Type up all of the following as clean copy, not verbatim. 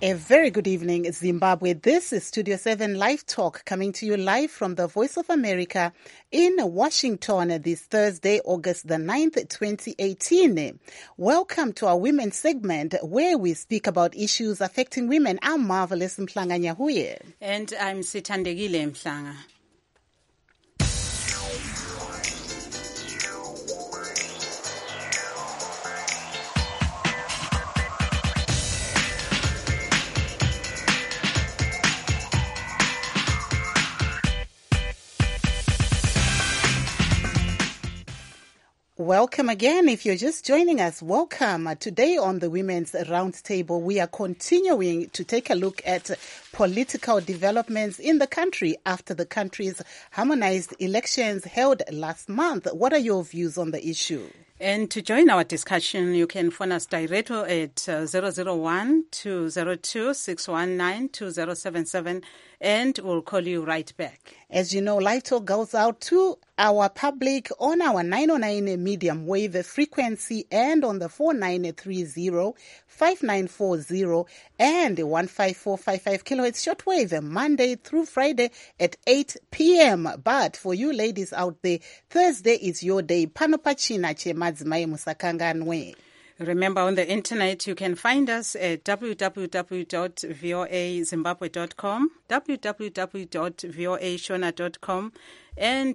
A very good evening, Zimbabwe. This is Studio 7 Live Talk, coming to you live from the Voice of America in Washington this Thursday, August the 9th, 2018. Welcome to our women's segment where we speak about issues affecting women. I'm Marvelous Mhlanga Nyahuye. And I'm Sithandegile Mhlanga. Welcome again. If you're just joining us, welcome. Today on the Women's Roundtable, we are continuing to take a look at political developments in the country after the country's harmonized elections held last month. What are your views on the issue? And to join our discussion, you can phone us directly at 001-202-619-2077, and we'll call you right back. As you know, Live Talk goes out to our public on our 909 medium wave frequency and on the 4930-5940 and 15455 kilohertz shortwave Monday through Friday at 8 p.m. But for you ladies out there, Thursday is your day. Panopachina che madzimai musakanganwe. Remember, on the internet, you can find us at www.voazimbabwe.com, www.voashona.com, and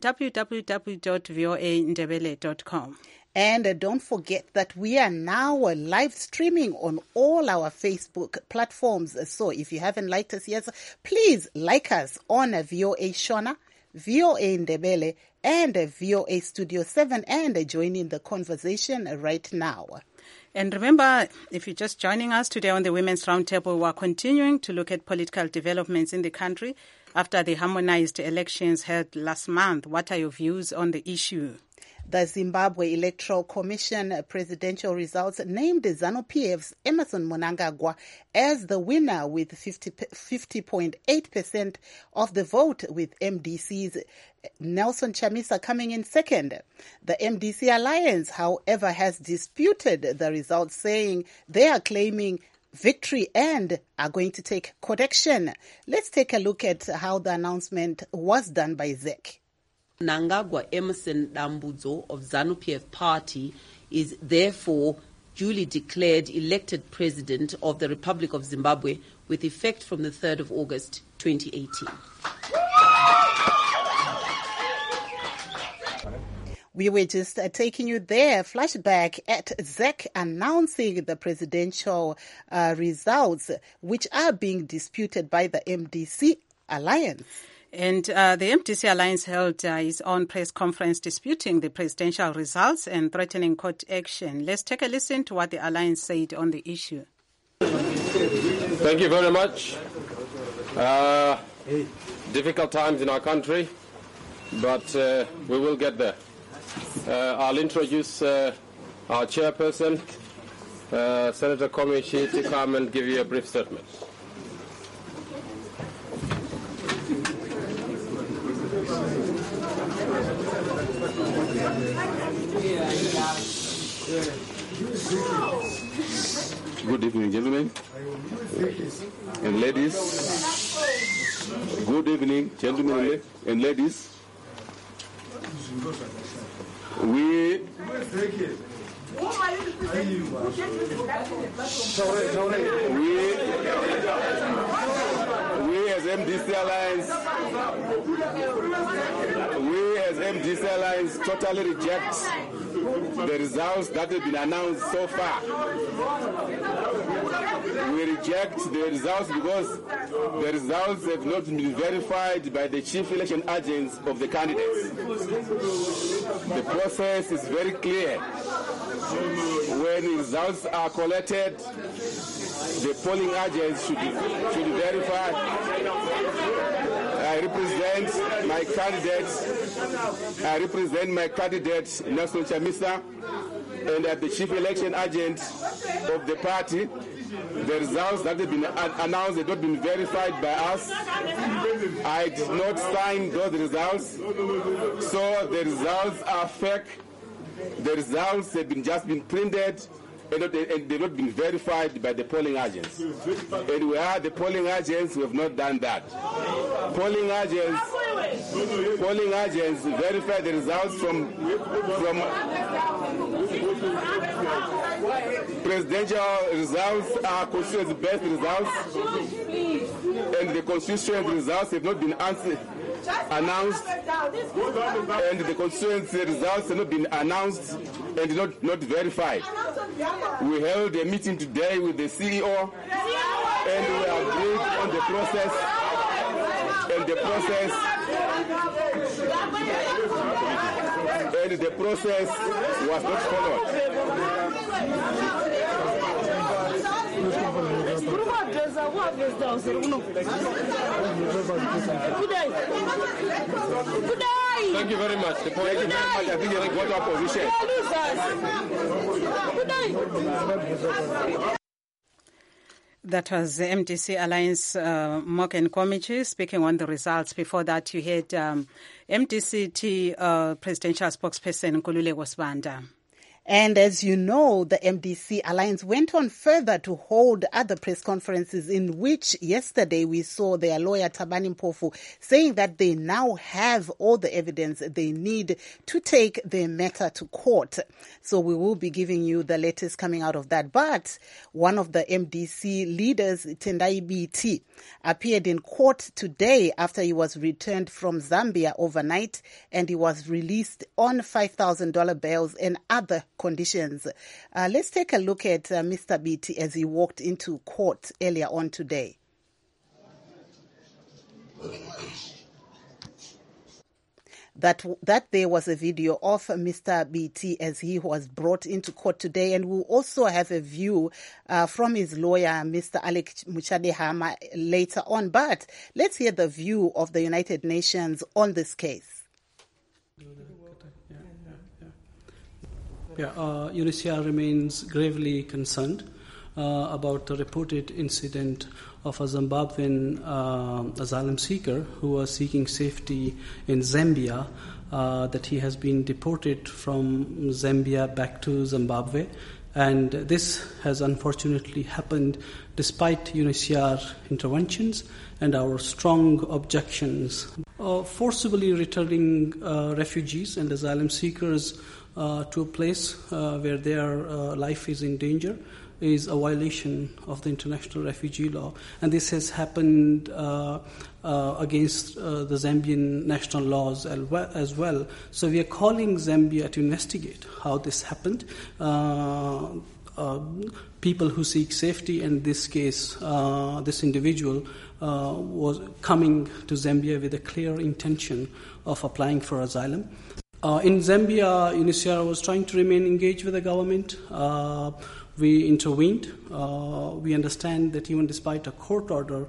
www.voandebele.com. And don't forget that we are now live streaming on all our Facebook platforms. So if you haven't liked us yet, please like us on VOA Shona, VOA Ndebele, and VOA Studio 7, and join in the conversation right now. And remember, if you're just joining us today on the Women's Roundtable, we're continuing to look at political developments in the country after the harmonized elections held last month. What are your views on the issue? The Zimbabwe Electoral Commission presidential results named ZANU-PF's Emmerson Mnangagwa as the winner with 50.8% of the vote, with MDC's Nelson Chamisa coming in second. The MDC Alliance, however, has disputed the results, saying they are claiming victory and are going to take correction. Let's take a look at how the announcement was done by ZEC. Mnangagwa Emmerson Dambudzo of ZANU-PF party is therefore duly declared elected president of the Republic of Zimbabwe with effect from the 3rd of August 2018. We were just taking you there, flashback at ZEC announcing the presidential results, which are being disputed by the MDC Alliance. And the MDC Alliance held its own press conference disputing the presidential results and threatening court action. Let's take a listen to what the Alliance said on the issue. Thank you very much. Difficult times in our country, but we will get there. I'll introduce our chairperson, Senator Komishi, to come and give you a brief statement. Good evening, gentlemen and ladies. Good evening, gentlemen and ladies. We as MDC Alliance totally reject the results that have been announced so far. We reject the results because the results have not been verified by the chief election agents of the candidates. The process is very clear. When results are collected, the polling agents should verify. I represent my candidate, Nelson Chamisa, and as the chief election agent of the party. The results that have been announced have not been verified by us. I did not sign those results, so the results are fake. The results have just been printed and they've not been verified by the polling agents. And we are the polling agents who have not done that. Polling agents verify the results from presidential results are constituency-based results, and the constituency results have not been announced, and the constituency results have not been announced and not verified. We held a meeting today with the CEO, and we agreed on the process, and the process was not followed. Thank you very much. Thank you very much. I think you have got our position. That was the MDC Alliance Morgan Komichi speaking on the results. Before that, you had MDC-T presidential spokesperson Nkululeko Sibanda. And as you know, the MDC Alliance went on further to hold other press conferences in which yesterday we saw their lawyer Thabani Mpofu saying that they now have all the evidence they need to take their matter to court. So we will be giving you the latest coming out of that. But one of the MDC leaders, Tendai Biti, appeared in court today after he was returned from Zambia overnight, and he was released on $5,000 bails and other conditions. Let's take a look at Mr. Biti as he walked into court earlier on today. That there was a video of Mr. Biti as he was brought into court today, and we'll also have a view from his lawyer, Mr. Alex Muchadehama, later on. But let's hear the view of the United Nations on this case. UNHCR remains gravely concerned about the reported incident of a Zimbabwean asylum seeker who was seeking safety in Zambia, that he has been deported from Zambia back to Zimbabwe. And this has unfortunately happened despite UNHCR interventions and our strong objections. Forcibly returning refugees and asylum seekers to a place where their life is in danger is a violation of the international refugee law. And this has happened against the Zambian national laws as well. So we are calling Zambia to investigate how this happened. People who seek safety, in this case, this individual was coming to Zambia with a clear intention of applying for asylum. In Zambia, UNHCR was trying to remain engaged with the government. We intervened. We understand that even despite a court order,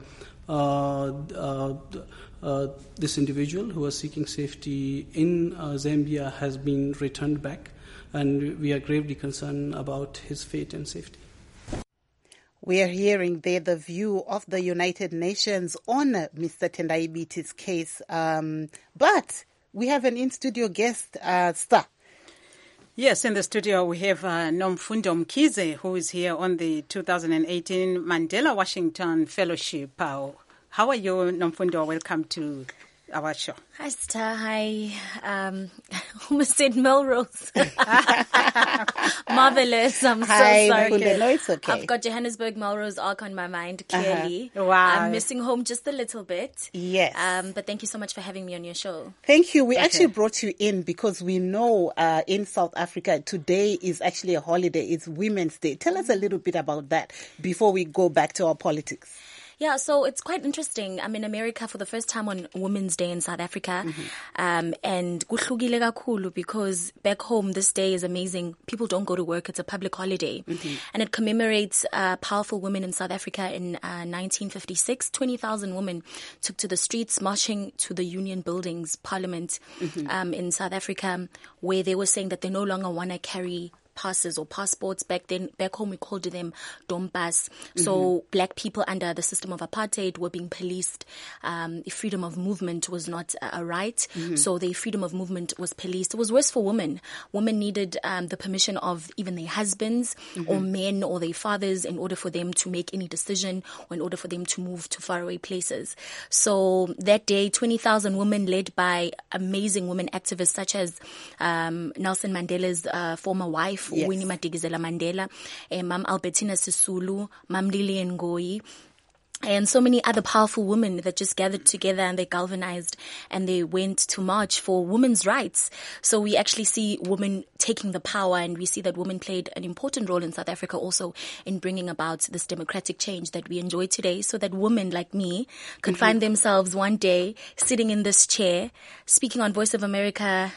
this individual who was seeking safety in Zambia has been returned back, and we are gravely concerned about his fate and safety. We are hearing there the view of the United Nations on Mr. Tendai Biti's case. But we have an in-studio guest, Star. Yes, in the studio we have Nomfundo Mkhize, who is here on the 2018 Mandela Washington Fellowship. How are you, Nomfundo? Welcome to our show. Hi, Star. Hi. Almost said Melrose. Marvelous. I'm Hi, so sorry. Nomfundo. No, it's okay. I've got Johannesburg Melrose arc on my mind, clearly. Wow. I'm missing home just a little bit. Yes. But thank you so much for having me on your show. Thank you. We actually brought you in because we know in South Africa today is actually a holiday. It's Women's Day. Tell us a little bit about that before we go back to our politics. Yeah, so it's quite interesting. I'm in America for the first time on Women's Day in South Africa. And kuhlukile kakhulu because back home this day is amazing. People don't go to work. It's a public holiday. And it commemorates powerful women in South Africa in 1956. 20,000 women took to the streets marching to the Union Buildings, Parliament in South Africa, where they were saying that they no longer want to carry passes or passports. Back home we called them dompas. So black people under the system of apartheid were being policed. Freedom of movement was not a right. So the freedom of movement was policed. It was worse for women. Women needed the permission of even their husbands or men or their fathers in order for them to make any decision or in order for them to move to faraway places. So that day, 20,000 women led by amazing women activists such as Nelson Mandela's former wife, Winnie Madikizela Mandela, Mam Albertina Sisulu, Mam Lilian Ngoyi, and so many other powerful women that just gathered together and they galvanized and they went to march for women's rights. So we actually see women taking the power, and we see that women played an important role in South Africa also in bringing about this democratic change that we enjoy today, so that women like me can find themselves one day sitting in this chair speaking on Voice of America,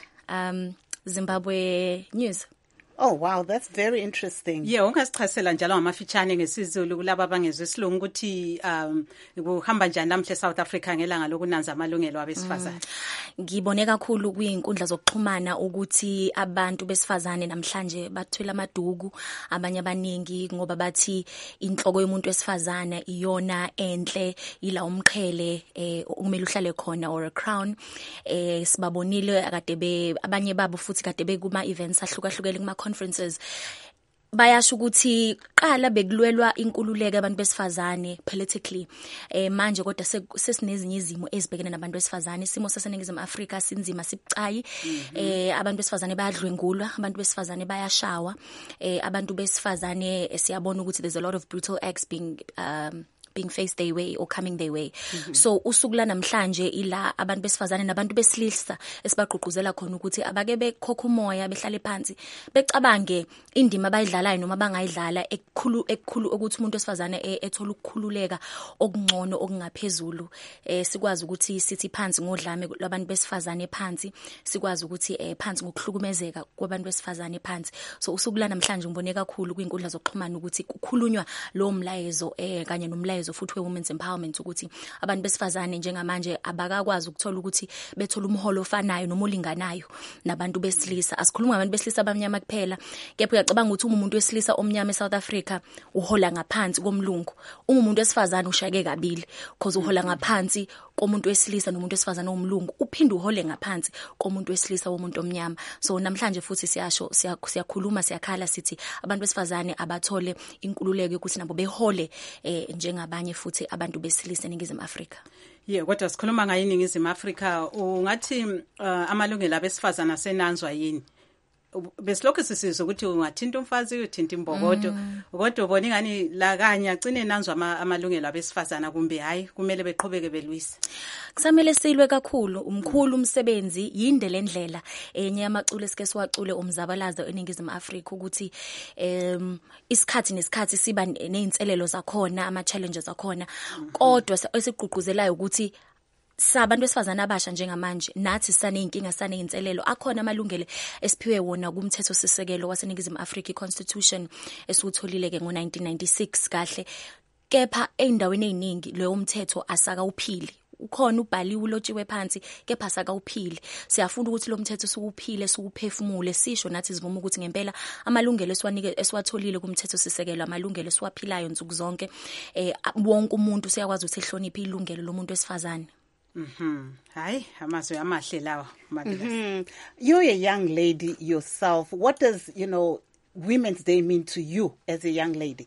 Zimbabwe News. Oh wow, that's very interesting. Yeah, ungasichasela njalo ngamafitshane ngesizulu kulabo abangezwe isilungu ukuthi kuhamba njani namhle South Africa ngelanga lokunanza amalungelo abesifazane. Ngibone kakhulu kwinkundla zokuxhumana ukuthi abantu besifazane namhlanje bathwele amaduku, abanye abaningi ngoba bathi inhloko yomuntu wesifazana iyona enhle, ila umqhele ukumele uhlale khona, or a crown. Sibabonile akade abanye babo futhi kade kuma events ahlukahlukene kuma conferences bayasho ukuthi qala bekulwelwa inkululeko abantu besifazane politically, manje kodwa sesinezinye izimo ezibhekene nabantu besifazane. Isimo saseNingizimu Afrika sinzima sibucayi, abantu besifazane bayadlwengulwa, abantu besifazane bayashawa, abantu besifazane siyabona ukuthi there's a lot of brutal acts being faced their way or coming their way. So usuku la namhlanje ila abantu besifazane nabantu besilisa esibagqugquzela khona ukuthi abake bekhokha umoya, behlale phansi, becabange indima abayidlalayo noma bangayidlala ekukhulu ukuthi umuntu wesifazane ethola ukukhululeka okungcono okungaphezulu. Sikwazi ukuthi sithi phansi ngodlame labantu besifazane phansi, sikwazi ukuthi phansi ngokuhlukumezeka kwabantu besifazane phansi. So usuku la namhlanje ngibone kakhulu kwinkundla zokuxhumana ukuthi kukhulunywa lo mlayezo kanye nomlayezo futhi we-women's empowerment ukuthi abantu besifazane njengamanje abakakwazi ukuthola ukuthi bethola umholo ofanayo noma olinganayo nabantu besilisa. Asikhuluma ngabantu besilisa abamnyama kuphela, kepha uyacabanga ukuthi umuntu wesilisa omnyama eSouth Africa uhola ngaphansi komlungu, umuntu wesifazane ushake kabili because uhola ngaphansi komuntu wesilisa nomuntu wesifazane omlungu, uphinde uhole ngaphansi komuntu wesilisa womuntu omnyama. So namhlanje futhi siyakhuluma siyakhala sithi abantu besifazane abathole inkululeko ukuthi nabo behole njengabanye futhi abantu besilisa eNingizimu Afrika. Yeah, kodwa sikhuluma ngayo eNingizimu Afrika, ungathi amalungelo abesifazana asenanzwa yini? Besilokhu sisizwe ukuthi ungathinta umfazi uyothinta imbokodo, kodwa ubona ingani la kanye agcine nanzwa amalungelo abesifazana kumbe hayi kumele beqhubeke belwisa? Kusamele silwe kakhulu, umkhulu umsebenzi yinde lendlela enye yamaculo esike siwacule umzabalazo eNingizimu Afrika ukuthi isikhathi nesikhathi siba nezinselelo zakhona, ama challenges zakhona, kodwa esigqugquzelayo ukuthi sabantu besifazana abasha njengamanje nathi saneyinkinga saneyinselelo, akhona amalungelo esiphiwe wona kumthetho sisekelo waseNingizimu Afrika, iConstitution esiwutholile ke ngo1996 kahle, kepha eindaweni eziningi leyo umthetho asaka uphili. Ukhona ubhaliwe ulotshiwe phansi kepha asaka uphili. Siyafuna ukuthi lo mthetho sukuphile sukuphefumule, sisho nathi sivuma ukuthi ngempela amalungelo esiwatholile kumthetho sisekelo amalungelo esiwaphilayo nsuku zonke, wonke umuntu siyakwazi ukuthi ehloniphe ilungelo lomuntu wesifazane. Hayi amazwi amahle lawa Madikizela. You're a young lady yourself. What does, Women's Day mean to you as a young lady?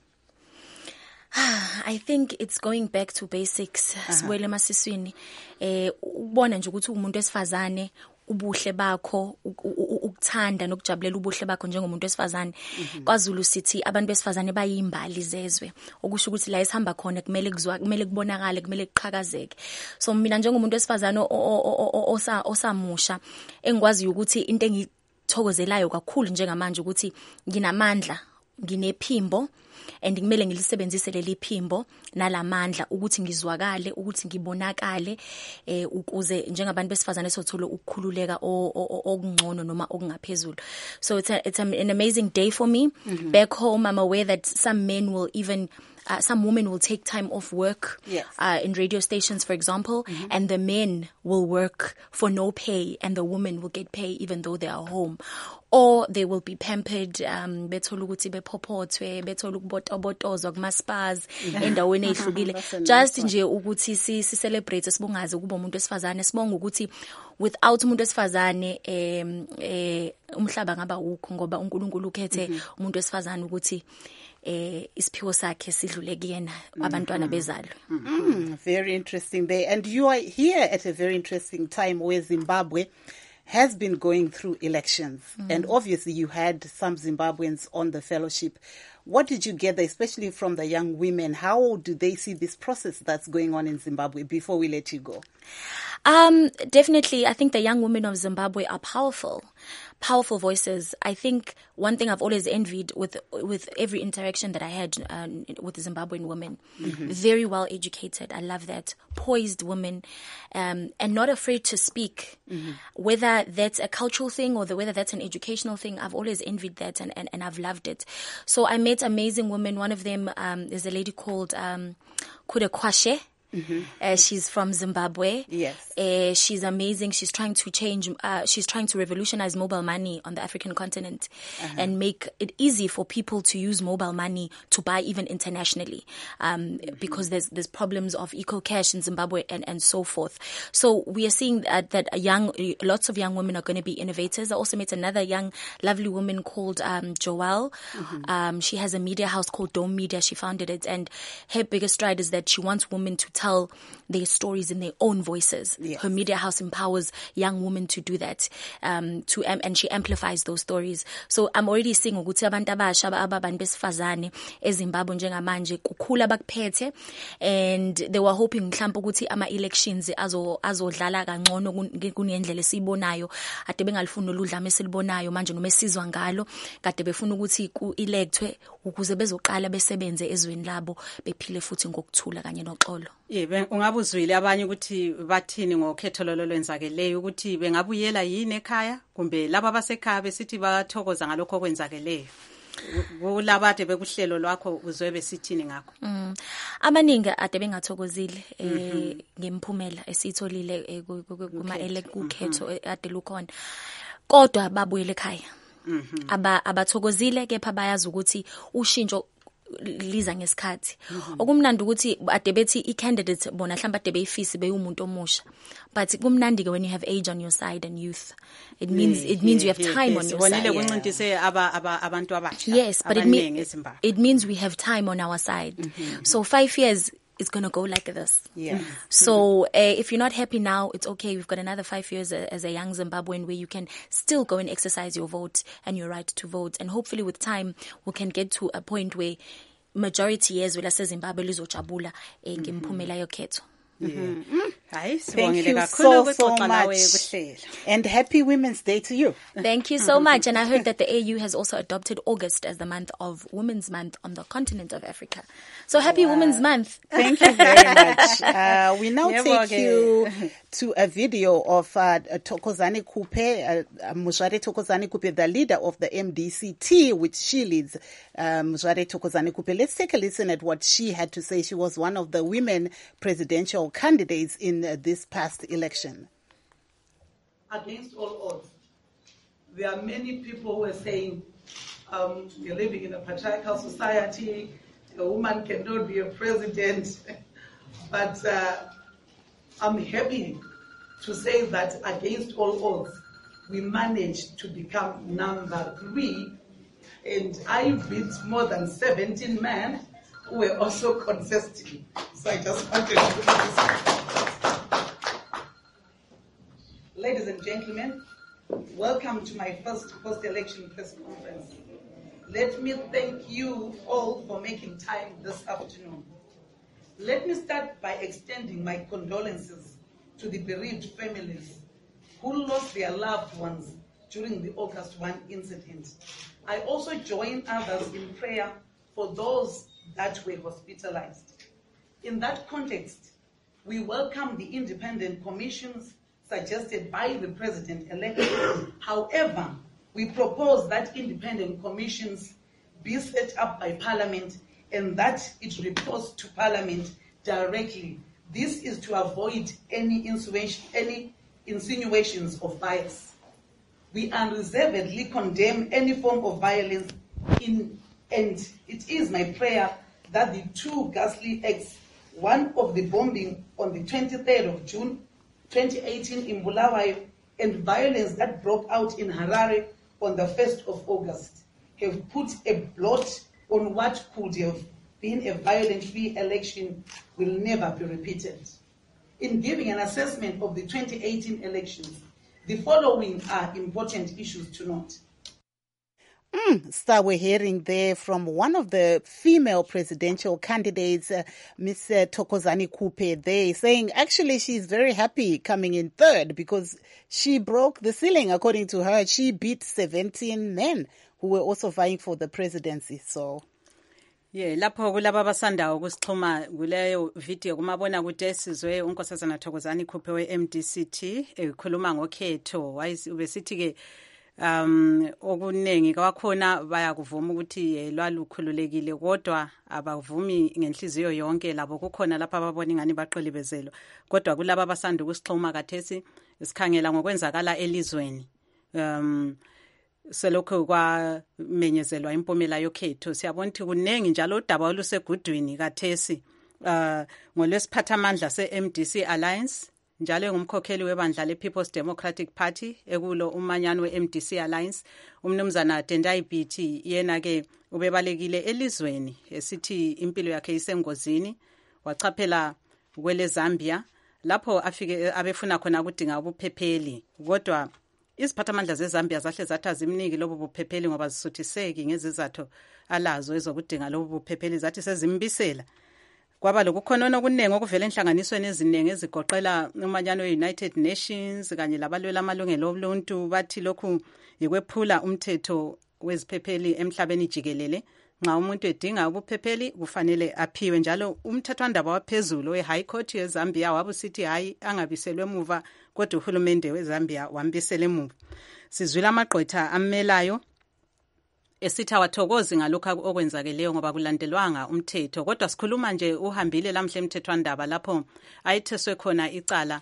I think it's going back to basics. Sibuyele emasiswini. Ubona nje ukuthi umuntu wesifazane ubuhle bakho, ukuthanda nokujabulela ubuhle bakho njengomuntu wesifazane. KwaZulu sithi abantu besifazane bayimbali zezwe, okusho ukuthi la esihamba khona kumele kubonakale, kumele kuqhakazeke. So mina njengomuntu wesifazane osamusha engikwazi ukuthi into engithokozelayo kakhulu njengamanje ukuthi nginamandla, nginephimbo, and kumele ngilisebenzise leli phimbo nalamandla ukuthi ngizwakale, ukuthi ngibonakale, ukuze njengabantu besifazane sothola ukukhululeka okungcono noma okungaphezulu. So it's an amazing day for me. Back home, I'm aware that some men will even some women will take time off work, yes, in radio stations, for example, and the men will work for no pay, and the women will get pay even though they are home. Or they will be pampered, bethola ukuthi bephopothwe, bethola ukubotobotozwa kuma-spas endaweni ehlukile, just nje ukuthi si celebrate, sibongaze ukuba umuntu wesifazane, sibonga ukuthi without umuntu wesifazane umhlaba ngaba ukho, ngoba uNkulunkulu ukhethe umuntu wesifazane ukuthi isiphiwo sakhe sidlule kuyena abantwana bezalo. Very interesting there. And you are here at a very interesting time where Zimbabwe has been going through elections. And obviously you had some Zimbabweans on the fellowship. What did you gather, especially from the young women? How do they see this process that's going on in Zimbabwe before we let you go? Definitely, I think the young women of Zimbabwe are powerful voices. I think one thing I've always envied with every interaction that I had with the Zimbabwean women, very well educated. I love that. Poised women, and not afraid to speak. Whether that's a cultural thing or whether that's an educational thing, I've always envied that and I've loved it. So I met amazing women. One of them is a lady called Kuda Kwashe. She's from Zimbabwe. Yes. She's amazing. She's trying to revolutionize mobile money on the African continent and make it easy for people to use mobile money to buy even internationally. Because there's problems of eco-cash in Zimbabwe and so forth. So we are seeing that lots of young women are going to be innovators. I also met another young, lovely woman called Joelle. She has a media house called Dome Media. She founded it, and her biggest stride is that she wants women to tell their stories in their own voices. Yes. Her media house empowers young women to do that, and she amplifies those stories. So I'm already seeing ukuthi abantu abasha ababantu besifazane eZimbabwe njengamanje kukhula bakuphethe, and they were hoping mhlawumbe ukuthi ama elections azodlala kangcono kunendlela esibonayo, ade bengalifuni oludlame esilibonayo manje noma esizwa ngalo, kade befuna ukuthi ku-electwe ukuze bezoqala besebenze ezweni labo bephile futhi ngokuthula kanye noxolo. Yebo, ungabuzwile abanye ukuthi bathini ngokhetho lolo lwenzakeleyo, ukuthi bengabuyela yini ekhaya kumbe laba basekhaya besithi bathokoza ngalokho okwenzakeleyo. Kulabade bekuhlelo lwakho uzwe besithini ngakho? Abaningi ade bengathokozile ngemphumela esitholile kuma ukhetho ade lukhona. Kodwa babuyele ekhaya. Abathokozile kepha bayazi ukuthi ushintsho liza ngesikhathi. Okumnandi ukuthi ade bethi i-candidate bona mhlawumbe ade beyifisi beyumuntu omusha. But kumnandi ke when you have age on your side and youth. It means you have time on your side. Abantu abasha. Yes, but it means we have time on our side. So 5 years it's going to go like this. Yeah. So if you're not happy now, it's okay. We've got another 5 years as a young Zimbabwean where you can still go and exercise your vote and your right to vote. And hopefully with time, we can get to a point where majority years will say Zimbabwe lizojabula ngemphumela yokhetho. Thank you so much. And happy Women's Day to you. Thank you so much. And I heard that the AU has also adopted August as the month of Women's Month on the continent of Africa. So happy Women's Month. Thank you very much. We now take you to a video of Thokozani Kupe, Mujare Thokozani Kupe, the leader of the MDC-T, which she leads. Mujare Thokozani Kupe. Let's take a listen at what she had to say. She was one of the women presidential candidates in this past election. Against all odds, there are many people who are saying we're living in a patriarchal society, a woman cannot be a president. But I'm happy to say that against all odds, we managed to become number 3, and I beat more than 17 men who were also contesting. So I just wanted to do this. Ladies and gentlemen, welcome to my first post-election press conference. Let me thank you all for making time this afternoon. Let me start by extending my condolences to the bereaved families who lost their loved ones during the August 1 incident. I also join others in prayer for those that were hospitalized. In that context, we welcome the independent commissions suggested by the President-elect. However, we propose that independent commissions be set up by Parliament and that it reports to Parliament directly. This is to avoid any insinuations of bias. We unreservedly condemn any form of violence and it is my prayer that the two ghastly acts, one of the bombing on the 23rd of June 2018 in Bulawayo and violence that broke out in Harare on the 1st of August, have put a blot on what could have been a violent-free election will never be repeated. In giving an assessment of the 2018 elections, the following are important issues to note. Star, we're hearing there from one of the female presidential candidates, Ms. Thokozani Kupe, there saying actually she's very happy coming in third because she broke the ceiling. According to her, she beat 17 men who were also vying for the presidency. So yeah, lapho kulaba abasanda ukusixhuma kuleyo video kumabona kude sizwe unkosazana Thokozani Kupe we-MDCT ekhuluma ngokhetho ubesithi ke okunengi kwakhona bayakuvuma ukuthi lwalukhululekile kodwa abavumi ngenhliziyo yonke labo kukhona lapha ababona ingani baqilibezelwa kodwa kulabo abasanda ukusixhuma kathesi isikhangela ngokwenzakala elizweni selokho kwamenyezelwa impumela yokhetho siyabona ukuthi kunengi njalo udaba olusegudwini kathesi ngolwesiphathamandla se-MDC Alliance njalo ngumkhokheli webandla le-People's Democratic Party ekulo umanyano we-MDC Alliance umnumzana Tendai Biti yena-ke ubebalekile elizweni esithi impilo yakhe isengozini wachaphela kwele Zambia lapho afike abefuna khona ukudinga ubuphepheli kodwa iziphathamandla zeZambia zahle zathi azimniki lobo buphepheli ngoba zisuthiseki ngezizathu alazo ezokudinga lobo buphepheli zathi sezimbisela kwaba lokukhonona okuningi okuvela enhlanganisweni eziningi ezigoqela umanyano we-United Nations kanye labalwela amalungelo oluntu bathi lokhu ikwephula umthetho weziphepheli emhlabeni jikelele nxa umuntu edinga ubuphepheli kufanele aphiwe njalo umthethwandaba waphezulu we-High Court yeZambia wabusithi hayi angabiselwe emuva kodwa uhulumende weZambia wambisela emuva sizwile amagqwetha amelayo esithi awathokozi ngalokho okwenzakeleyo ngoba kulandelwanga umthetho kodwa sikhuluma nje uhambile lamhle emthethwandaba lapho ayitheswe khona icala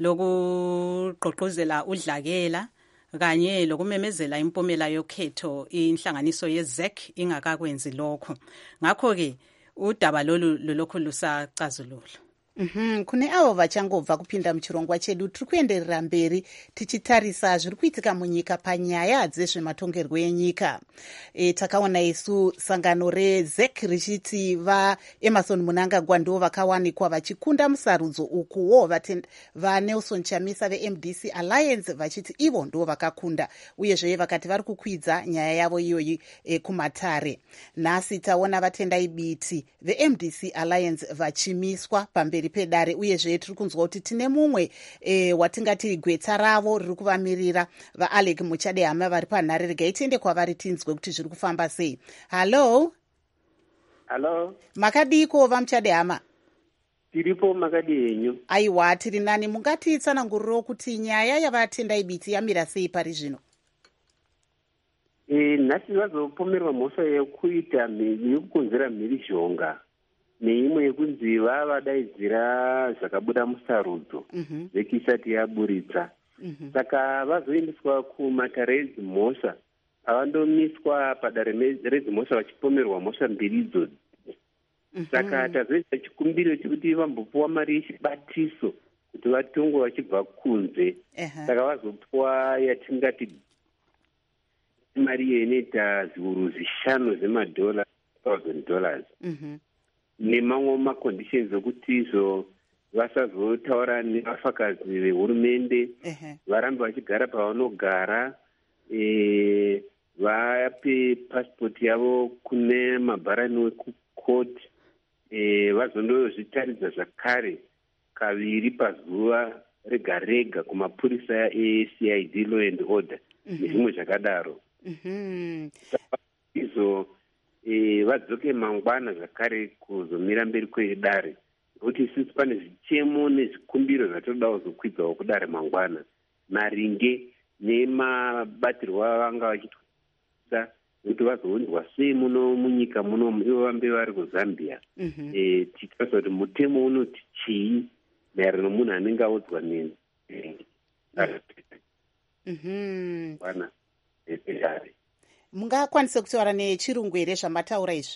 lokugqugquzela udlakela kanye lokumemezela impumela yokhetho inhlanganiso yeZEC ingakakwenzi lokho ngakho-ke udaba lolokhu lusacazulula kune avo vachangobva kupinda muchirongwa chedu tiri kuenderera mberi tichitarisa zviri kuitika munyika panyaya dzezvematongerwo enyika takaona isu sangano reZEC richiti vaEmmerson Mnangagwa ndivo vakawanikwa vachikunda musarudzo ukuwo vaNelson Chamisa veMDC Alliance vachiti ivo ndivo vakakunda uyezve vakati vari kukwidza nyaya yavo iyoyi kumatare. Nhasi taona vatendai biti veMDC Alliance vachimiswa pamberi pedare uyezve tiri kunzwa kuti tine mumwe watingati gwetsa ravo riri kuvamirira vaAlec Muchadehama vari panhare regai tiende kwavari tinzwe kuti zviri kufamba sei. Hallo makadiko vaMuchadehama? Tiripo makadi henyu. Aiwa tiri nani, mungatitsananguriro kuti nyaya yavatendai biti yamira sei pari zvino? Nhasi vazopomerwa mhosva yekuita yekukonzera mhirizhonga neimwe yekunzi vavadaidzira zvakabuda musarudzo vekisati yaburitsa saka vazoendeswa kumatare edzimhosva avandomiswa padare redzimhosva vachipomerwa mhosva mbiri idzodzi saka tazoita chikumbiro chekuti vambopuwa mari yechibatiso kuti vatongwe vachibva kunze saka vazopuwa yatingati mari iyo inoita zviuru zvishanu zvemadhola $1,000 nemamwe maconditions okuti izvo vasazotaura nevafakazi vehurumende varambe vachigara pavanogara vape passport yavo kune mabharani wekukoti vazondozvitaridza zvakare kaviri pazuva rega rega kumapurisa eCID law and order nezvimwe zvakadaro izvo vadzoke mangwana zvakare kuzomira mberi kwedare, nokuti isusu pane zvichemo nezvikumbiro zvatodawo zokwidzawo kudare mangwana maringe nemabatirwo avanga vachitwisa kuti vazounzwa sei muno munyika munomu ivo vambe vari kuzambia. Tichitariswa kuti mutemo unoti chii maererano nomunhu anenge audzwa nepedare. Mungakwanise kutaura nechirungu here zvamataura izvi?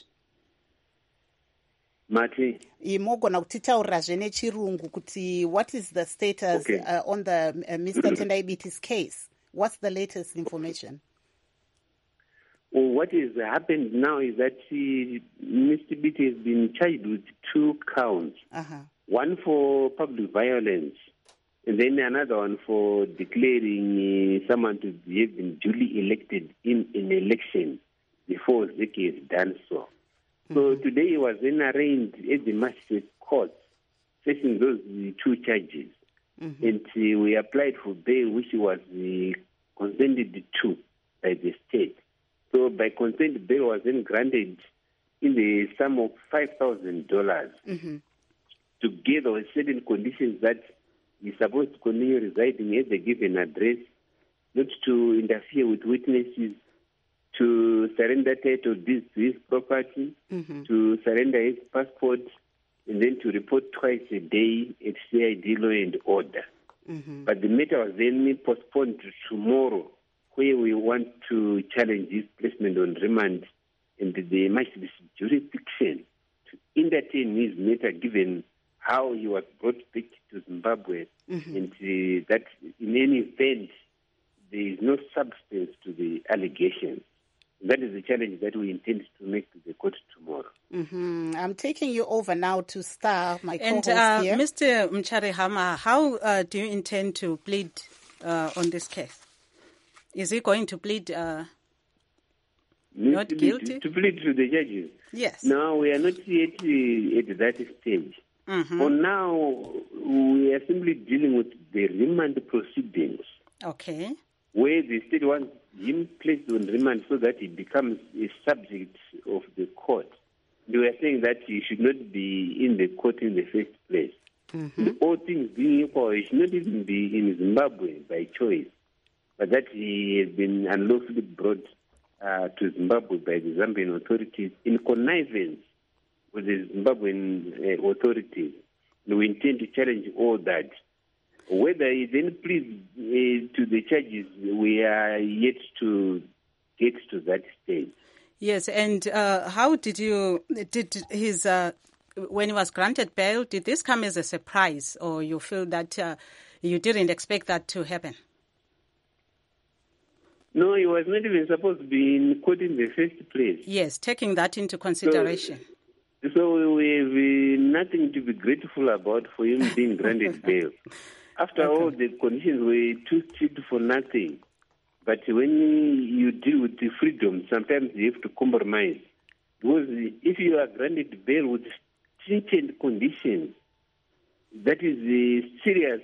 Mati? Mogona kutitaurirazve nechirungu kuti what is the status on the Mr. Tendai Biti's case? What's the latest information? Well, what has happened now is that Mr. Biti has been charged with 2 counts. One for public violence, and then another one for declaring someone to have been duly elected in an election before Zeki has done so. So today he was then arraigned at the magistrate court, facing those 2 charges. And we applied for bail, which was consented to by the state. So by consent, bail was then granted in the sum of $5,000, together with certain conditions that he's supposed to continue residing at the given address, not to interfere with witnesses, to surrender title deeds to his property, to surrender his passport, and then to report twice a day at CID Law and Order. But the matter was then postponed to tomorrow, where we want to challenge his placement on remand and the magistrate's jurisdiction to entertain his matter, given how he was brought back to Zimbabwe, and that in any event there is no substance to the allegations. That is the challenge that we intend to make to the court tomorrow. I'm taking you over now to Star, my co-host here. And Mr. Mcharihama, how do you intend to plead on this case? Is he going to plead not guilty? To plead to the judges? Yes. No, we are not yet at that stage. For now, we are simply dealing with the remand proceedings. Okay. Where the state wants him placed on remand so that he becomes a subject of the court. We are saying that he should not be in the court in the first place. All things being equal, he should not even be in Zimbabwe by choice, but that he has been unlawfully brought to Zimbabwe by the Zambian authorities in connivance with the Zimbabwean authorities. And we intend to challenge all that. Whether he then pleads to the charges, we are yet to get to that stage. Yes, and how did his, when he was granted bail, did this come as a surprise, or you feel that you didn't expect that to happen? No, he was not even supposed to be in court in the first place. Yes, taking that into consideration. So we have nothing to be grateful about for him being granted bail. After all, the conditions were too strict for nothing. But when you deal with the freedom, sometimes you have to compromise. Because if you are granted bail with stringent conditions, that is a serious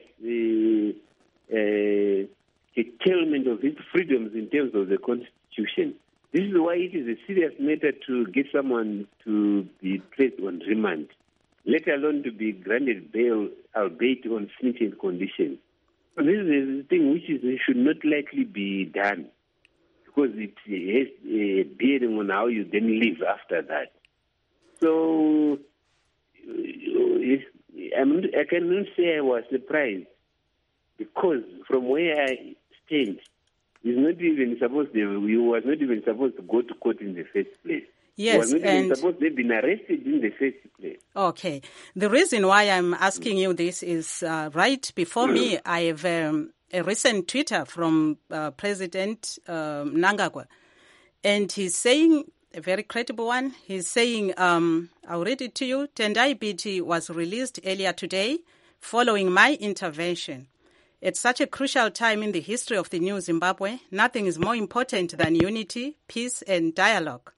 curtailment of his freedoms in terms of the Constitution. This is why it is a serious matter to get someone to be placed on remand, let alone to be granted bail, albeit on stringent conditions. So this is a thing which should not likely be done, because it has a bearing on how you then live after that. So I cannot say I was surprised, because from where I stand, he was not even supposed to go to court in the first place. Yes, he was not even supposed to have been arrested in the first place. Okay. The reason why I'm asking you this is right before me, I have a recent Twitter from President Mnangagwa. And he's saying, a very credible one, he's saying, I'll read it to you, Tendai Biti was released earlier today following my intervention. At such a crucial time in the history of the new Zimbabwe, nothing is more important than unity, peace, and dialogue.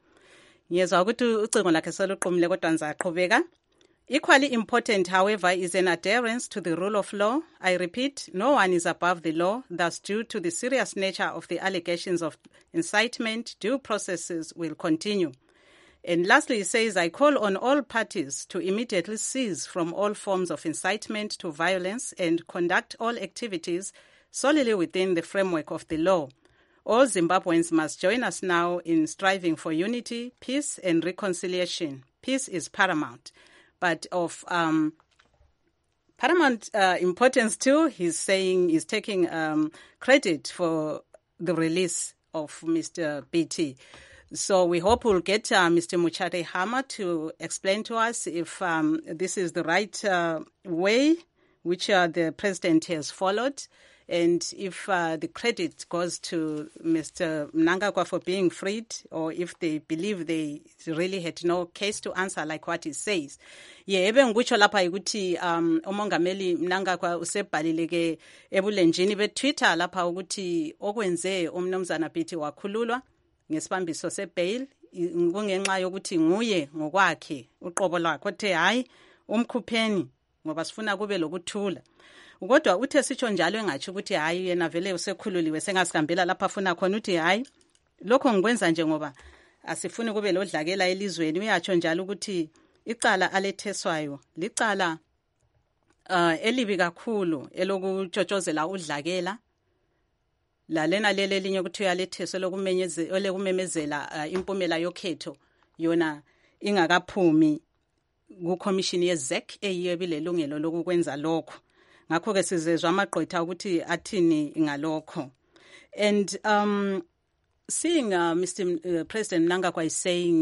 Equally important, however, is an adherence to the rule of law. I repeat, no one is above the law. Thus, due to the serious nature of the allegations of incitement, due processes will continue. And lastly, he says, I call on all parties to immediately cease from all forms of incitement to violence and conduct all activities solely within the framework of the law. All Zimbabweans must join us now in striving for unity, peace, and reconciliation. Peace is paramount, but of paramount importance too. He's saying he's taking credit for the release of Mr. BT. So we hope we'll get Mr. Motshadehama to explain to us if this is the right way which the president has followed, and if the credit goes to Mr. Mnangagwa for being freed, or if they believe they really had no case to answer like what he says. Ebe ngikutsho lapha ukuthi umongameli Mnangagwa usebhalile ebulenjini beTwitter lapha ukuthi okwenze umnumzana BT wakhululwa ngesibambiso sebail kungenxa yokuthi nguye ngokwakhe uqobo lwakhe othe hayi umkhupheni ngoba sifuna kube lokuthula. Kodwa uthe sitsho njalo engathi ukuthi hayi yena vele usekhululiwe sengasihambela lapha afuna khona uthi hayi lokho ngikwenza nje ngoba asifuni kube lodlakela elizweni. Uyatsho njalo ukuthi icala aletheswayo licala elibi kakhulu elokutshotshozela udlakela lalena lele linye ukuthi uyaletheswa lokumemezela impumela yokhetho yona ingakaphumi ku-commission ye-ZEC eyiyo bilelungelo lokukwenza lokho. Ngakho ke sizezwa amagqwetha ukuthi athini ngalokho. And seeing Mr. President Mnangagwa is saying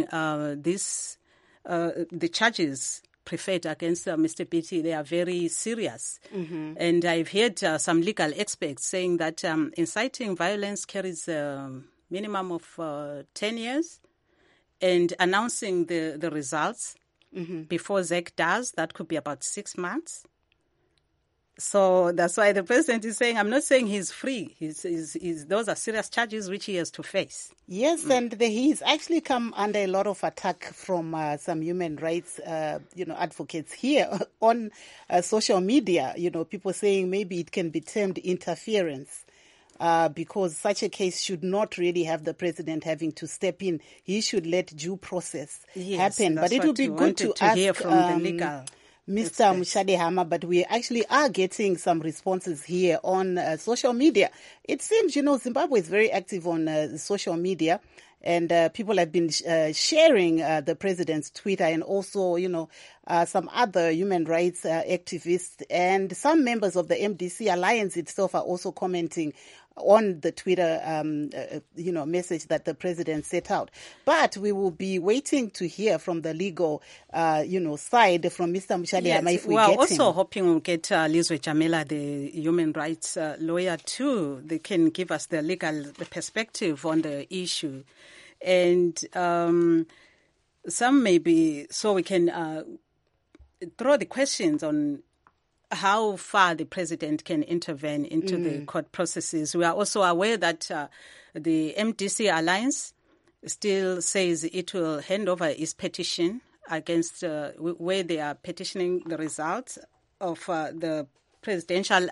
the charges preferred against Mr. BT, they are very serious. Mm-hmm. And I've heard some legal experts saying that inciting violence carries a minimum of 10 years, and announcing the results before ZEC does, that could be about 6 months. So that's why the president is saying, I'm not saying he's free. Those are serious charges which he has to face. Yes, and he's actually come under a lot of attack from some human rights, advocates here on social media. People saying maybe it can be termed interference. Because such a case should not really have the president having to step in. He should let due process happen. But it would be good to ask hear from the legal Mr. Motshadehama, but we actually are getting some responses here on social media. It seems, Zimbabwe is very active on social media, and people have been sharing the president's Twitter, and also, some other human rights activists and some members of the MDC Alliance itself are also commenting on the Twitter, message that the president set out. But we will be waiting to hear from the legal, side from Mr. Motshadehama if we get him. We're also hoping we'll get Lizwe Jamela, the human rights lawyer, too. They can give us the legal perspective on the issue. And some maybe, so we can throw the questions on how far the president can intervene into the court processes. We are also aware that the MDC Alliance still says it will hand over its petition against where they are petitioning the results of the presidential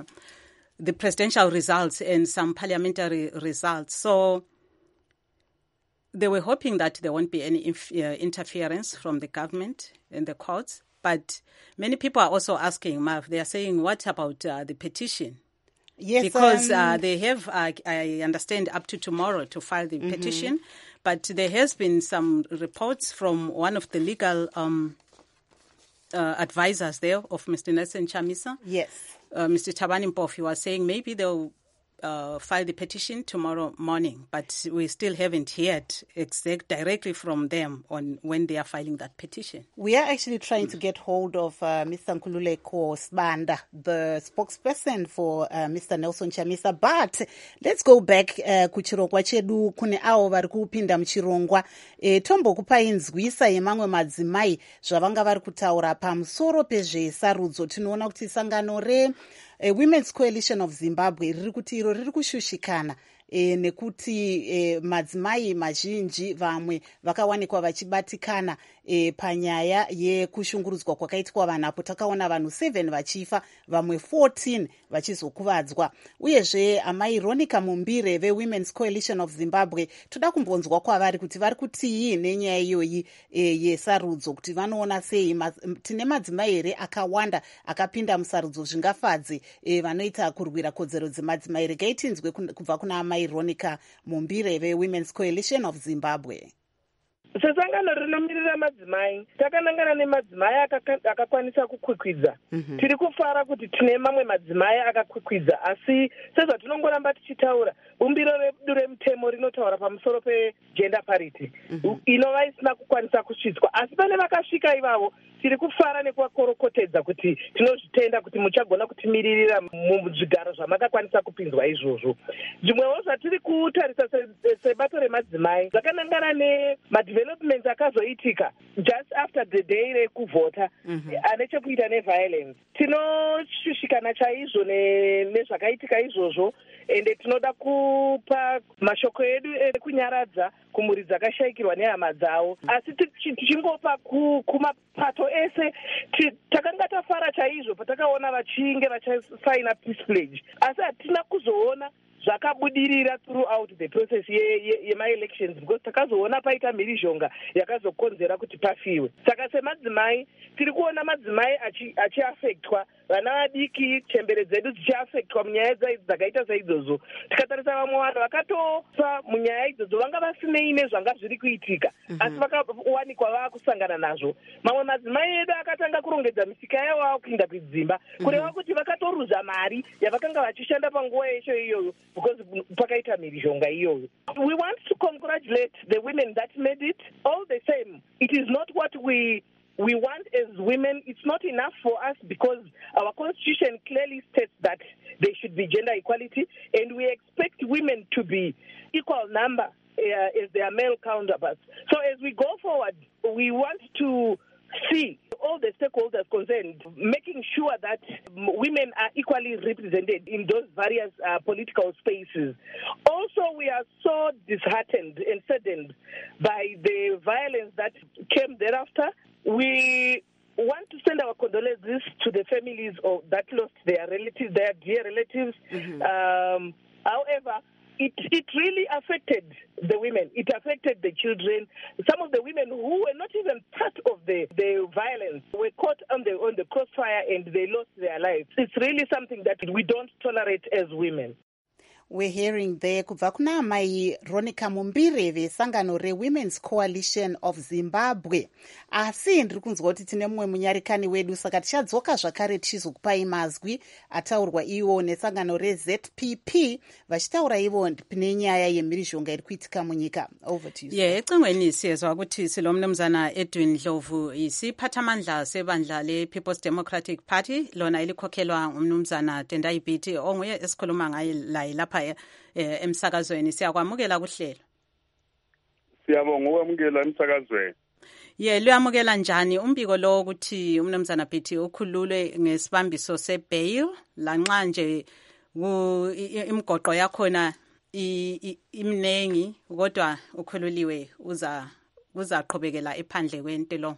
results and some parliamentary results. So they were hoping that there won't be any interference from the government in the courts. But many people are also asking, Marv, they are saying, what about the petition? Yes, because they have, I understand, up to tomorrow to file the petition. But there has been some reports from one of the legal advisors there of Mr. Nelson Chamisa. Yes. Mr. Thabani Mpofu was saying maybe they'll file the petition tomorrow morning, but we still haven't heard directly from them on when they are filing that petition. We are actually trying to get hold of Mr. Nkululeko Sibanda, the spokesperson for Mr. Nelson Chamisa. But let's go back kuchirongwa chedu kune avo vari kupinda muchirongwa. Tombokupai nzwisa yemamwe madzimai zvavanga vari kutaura pamusoro pezvesarudzo. Tinoona kuti sangano Women's Coalition of Zimbabwe riri kuti iro riri kushushikana nekuti madzimai mazhinji vamwe vakawanikwa vachibatikana panyaya yekushungurudzwa kwakaitwa vanhu apo takaona vanhu 7 vachifa vamwe 14 vachizokuvadzwa. Uyezve amai Ronica Mumbire veWomen's Coalition of Zimbabwe toda kumbonzwa kwavari kuti vari kutii nenyaya iyoyi yesarudzo, kuti vanoona sei tine madzimai here akawanda akapinda musarudzo zvingafadze vanoita kurwira kodzero dzemadzimai. Regai tinzwe kubva kuna amai Ronica Mumbire veWomen's Coalition of Zimbabwe. Sesangano rinomirira madzimai takanangana nemadzimai akakwanisa kukwikwidza. Tiri kufara kuti tine mamwe madzimai akakwikwidza, asi sezvatinongoramba tichitaura bumbiro redu remutemo rinotaura pamusoro pegender parity inova isina kukwanisa kusvitswa, asi pane vakasvika ivavo tiri kufara nekuvakorokotedza kuti tinozvitenda kuti muchagona kutimiririra muzvigaro zvamakakwanisa kupinzwa izvozvo. Zvimwewo zvatiri kutarisa sebato remadzimai zvakanangana nemadevelopments akazoitika just after the day rekuvhota ane chekuita neviolence. Tinoshushikana chaizvo nezvakaitika izvozvo, ende tinoda kupa mashoko edu ekunyaradza kumhuri dzakashayikirwa nehama dzavo, asi tichingopa kumapato ese. Takanga tafara chaizvo patakaona vachinge vachasaina peace pledge, asi hatina kuzoona zvakabudirira throughout the process yema-elections, because takazoona paita mhirizhonga yakazokonzera kuti pafiwe. Saka semadzimai tiri kuona madzimai achiafektwa, vana vadiki chembere dzedu dzichiafektwa munyaya dzakaita saidzodzo. Tikatarisa vamwe vanhu vakatofa munyaya idzodzo vanga vasinei nezvanga zviri kuitika, asi vakawanikwa vaakusangana nazvo. Mamwe madzimai edu akatanga kurongedza misika yavo vakuinda kudzimba, kureva kuti vakatorudza mari yavakanga vachishanda panguva yesho iyoyo because pakaita mhirizhonga iyoyo. We want to congratulate the women that made it. All the same, it is not what we want as women. It's not enough for us because our constitution clearly states that there should be gender equality, and we expect women to be equal number as their male counterparts. So as we go forward, we want to see all the stakeholders concerned, making sure that women are equally represented in those various political spaces. Also, we are so disheartened and saddened by the violence that came thereafter. We want to send our condolences to the families that lost their relatives, their dear relatives. However, it really affected the women. It affected the children. Some of the women who were not even part of the violence were caught on the crossfire and they lost their lives. It's really something that we don't tolerate as women. We're hearing there kubva kuna mai Ronica Mumbire vesangano reWomen's Coalition of Zimbabwe. Asi ndiri kunzwa kuti tine mumwe munyarikani wedu, saka tichadzoka zvakare tichizokupai mazwi ataurwa iwo nesangano reZPP vachitaura ivo nenyaya yemhirizhonga iri kuitika munyika. Over to you. Ecingweni siyezwa ukuthi silomnumzana Edwin Ndlovu isiphathamandla sebandla le-People's Democratic Party, lona elikhokhelwa umnumzana Tendai Biti onguye esikhuluma ngaye lapha emsakazweni. Siyakwamukela kuhlelo. Siyabonga ukwamukela emsakazweni. Luyamukela njani umbiko lo ukuthi umnumzana Biti ukhululwe ngesibambiso sebail lanxa nje imigoqo yakhona imnengi kodwa ukhululiwe uzaqhubekela ephandle kwentelo?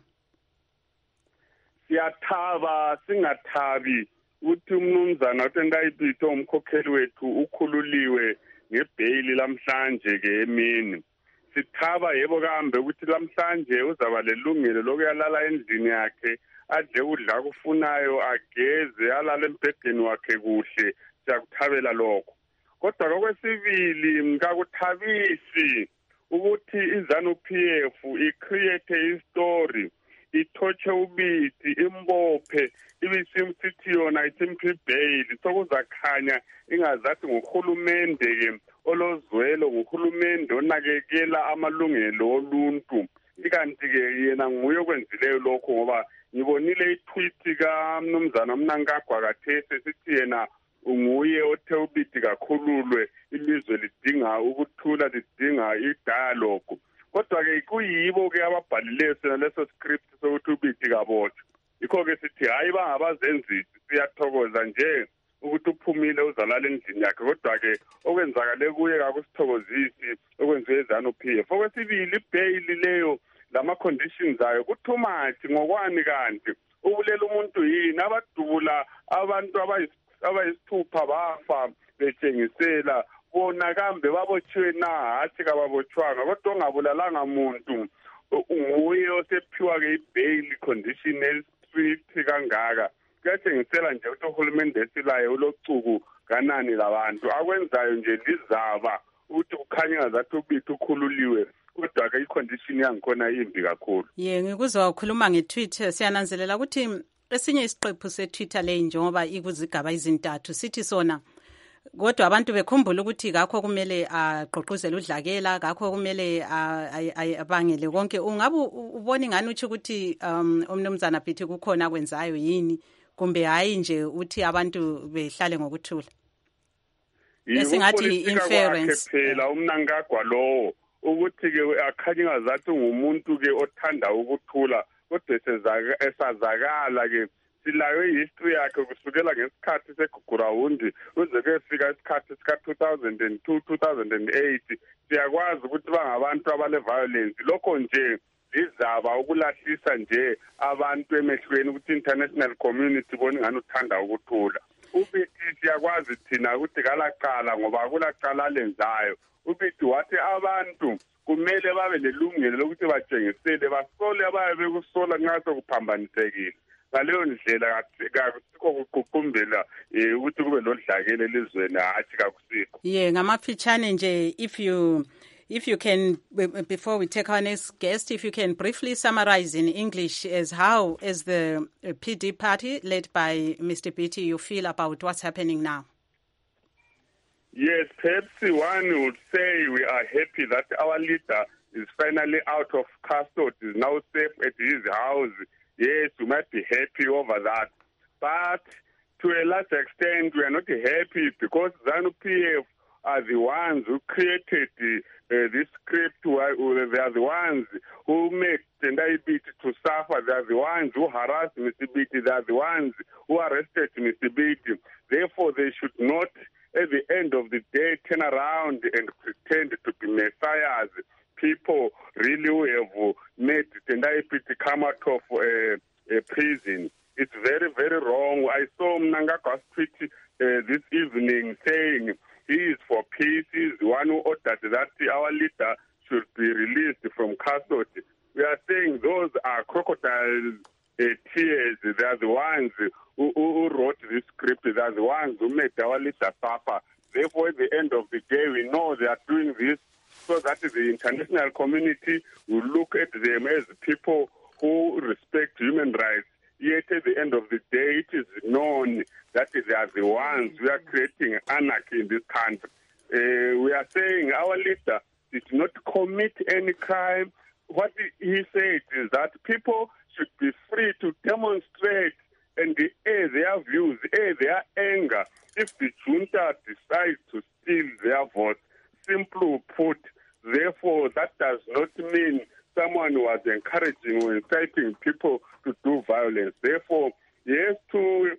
Siyathaba singathabi uthi umnumzana Tendai Biti umkhokheli wethu ukhululiwe ngebhail lamhlanje ke emini. Sithaba yebo kambe ukuthi lamhlanje uzaba lelungelo lokuyalala endlini yakhe, adle udla akufunayo, ageze, alale embhedeni wakhe kuhle. Siyakuthabela lokho. Kodwa lokwesibili ngakuthabisi ukuthi iZANU-PF icreate istory, ithotshe uBiti, imbophe, ibisimsithi yona isimpi bail. Sokuzakhanya ingazathi nguhulumende ke olozwelo, nguhulumende onakekela amalungelo oluntu. Ikanti ke yena nguye okwenzileyo lokho, ngoba ngibonile itweet kaMnumzana Mnangagwa kathese sithi yena unguye othe uBiti kakhululwe, ilizwe lidinga ukuthula, lidinga idialogue. Kodwa ke kuyibo ke ababhalileyo sena leso script sokuthi uBiti kabotshwe. Yikho ke sithi hayi bangabazenzisi, siyathokoza nje ukuthi uphumile uzalala endlini yakhe, kodwa ke okwenzakale kuye kakusithokozisi okwenziwe eZANU-PF. Okwesibili ibail leyo lama conditions ayo ku too much ngokwani kanti ubulela umuntu yini abadubula abantu abayisithupha bafa betshengisela bona kambe babotshiwe na hathi kababotshwanga kodwa ongabulalanga muntu nguye osephiwa ke i-bail condition estrict kangaka kuyatshengisela nje ukuthi uhulumende esilayo ulocuku kanani labantu akwenzayo nje lizaba ukuthi kukhanye ngazathi ubithi ukhululiwe kodwa ke i-condition yangikhona imbi kakhulu. Ngikuzwa ukhuluma nge-tweet siyananzelela ukuthi esinye isiqephu se-Twitter le njengoba ikuzigaba izintathu sithi sona kodwa abantu bekhumbula ukuthi ngakho kumele agqugquzele udlakela ngakho kumele abangele konke. Ungabe ubona ngani uthi ukuthi umnumzana Bhithi kukhona akwenzayo yini kumbe hayi nje uthi abantu behlale ngokuthula? Esingathi inference phela umnankagwa lowo ukuthi ke akhanye ngazathi ngumuntu ke othanda ukuthula kodwa esazakala ke silayo history yakhe kusukela ngesikhathi segugurawundi uze kuyefika isikhathi sika 2002 2008 siyakwazi ukuthi bangabantu abale violence lokho nje izaba ukulahlisa nje abantu emehlweni ukuthi international community boni ngani uthanda ukuthula. Ubithi siyakwazi thina ukuthi kalaqala ngoba kulaqala lenzayo ubithi wathi abantu kumele babe lelungelo lokuthi batshengisele basole abaye bekusola ngaso kuphambanisekile ngaleyo ndlela akusikho kuququmbela ukuthi kube lodlakela elizweni hathi kakusikho. Ngamafitshane nje if you can, before we take our next guest, if you can briefly summarize in English as how, as the PD party led by Mr. Bhithi, you feel about what's happening now. Yes, perhaps one would say we are happy that our leader is finally out of custody, is now safe at his house. Yes, we might be happy over that. But to a large extent, we are not happy because ZANU-PF are the ones who created this script. They are the ones who made Tendai Bhithi to suffer. They are the ones who harassed Mr. Bhithi. They are the ones who arrested Mr. Bhithi. Therefore, they should not, at the end of the day, turn around and pretend to be messiahs. People really who have made Tendai Bhithi come out of prison. It's very, very wrong. I saw Mnangagwa's tweet this evening saying he is for peace. He is the one who ordered that our leader should be released from custody. We are saying those are crocodile tears. They are the ones who wrote this script. They are the ones who made our leader suffer. Therefore, at the end of the day, we know they are doing this so that the international community will look at them as people who respect human rights. Yet at the end of the day, it is known that they are the ones who are creating anarchy in this country. We are saying our leader did not commit any crime. What he said is that people should be free to demonstrate and air their views, air their anger. If the junta decides to steal their votes, simply put, therefore, that does not mean someone was encouraging or inciting people to do violence. Therefore, yes, to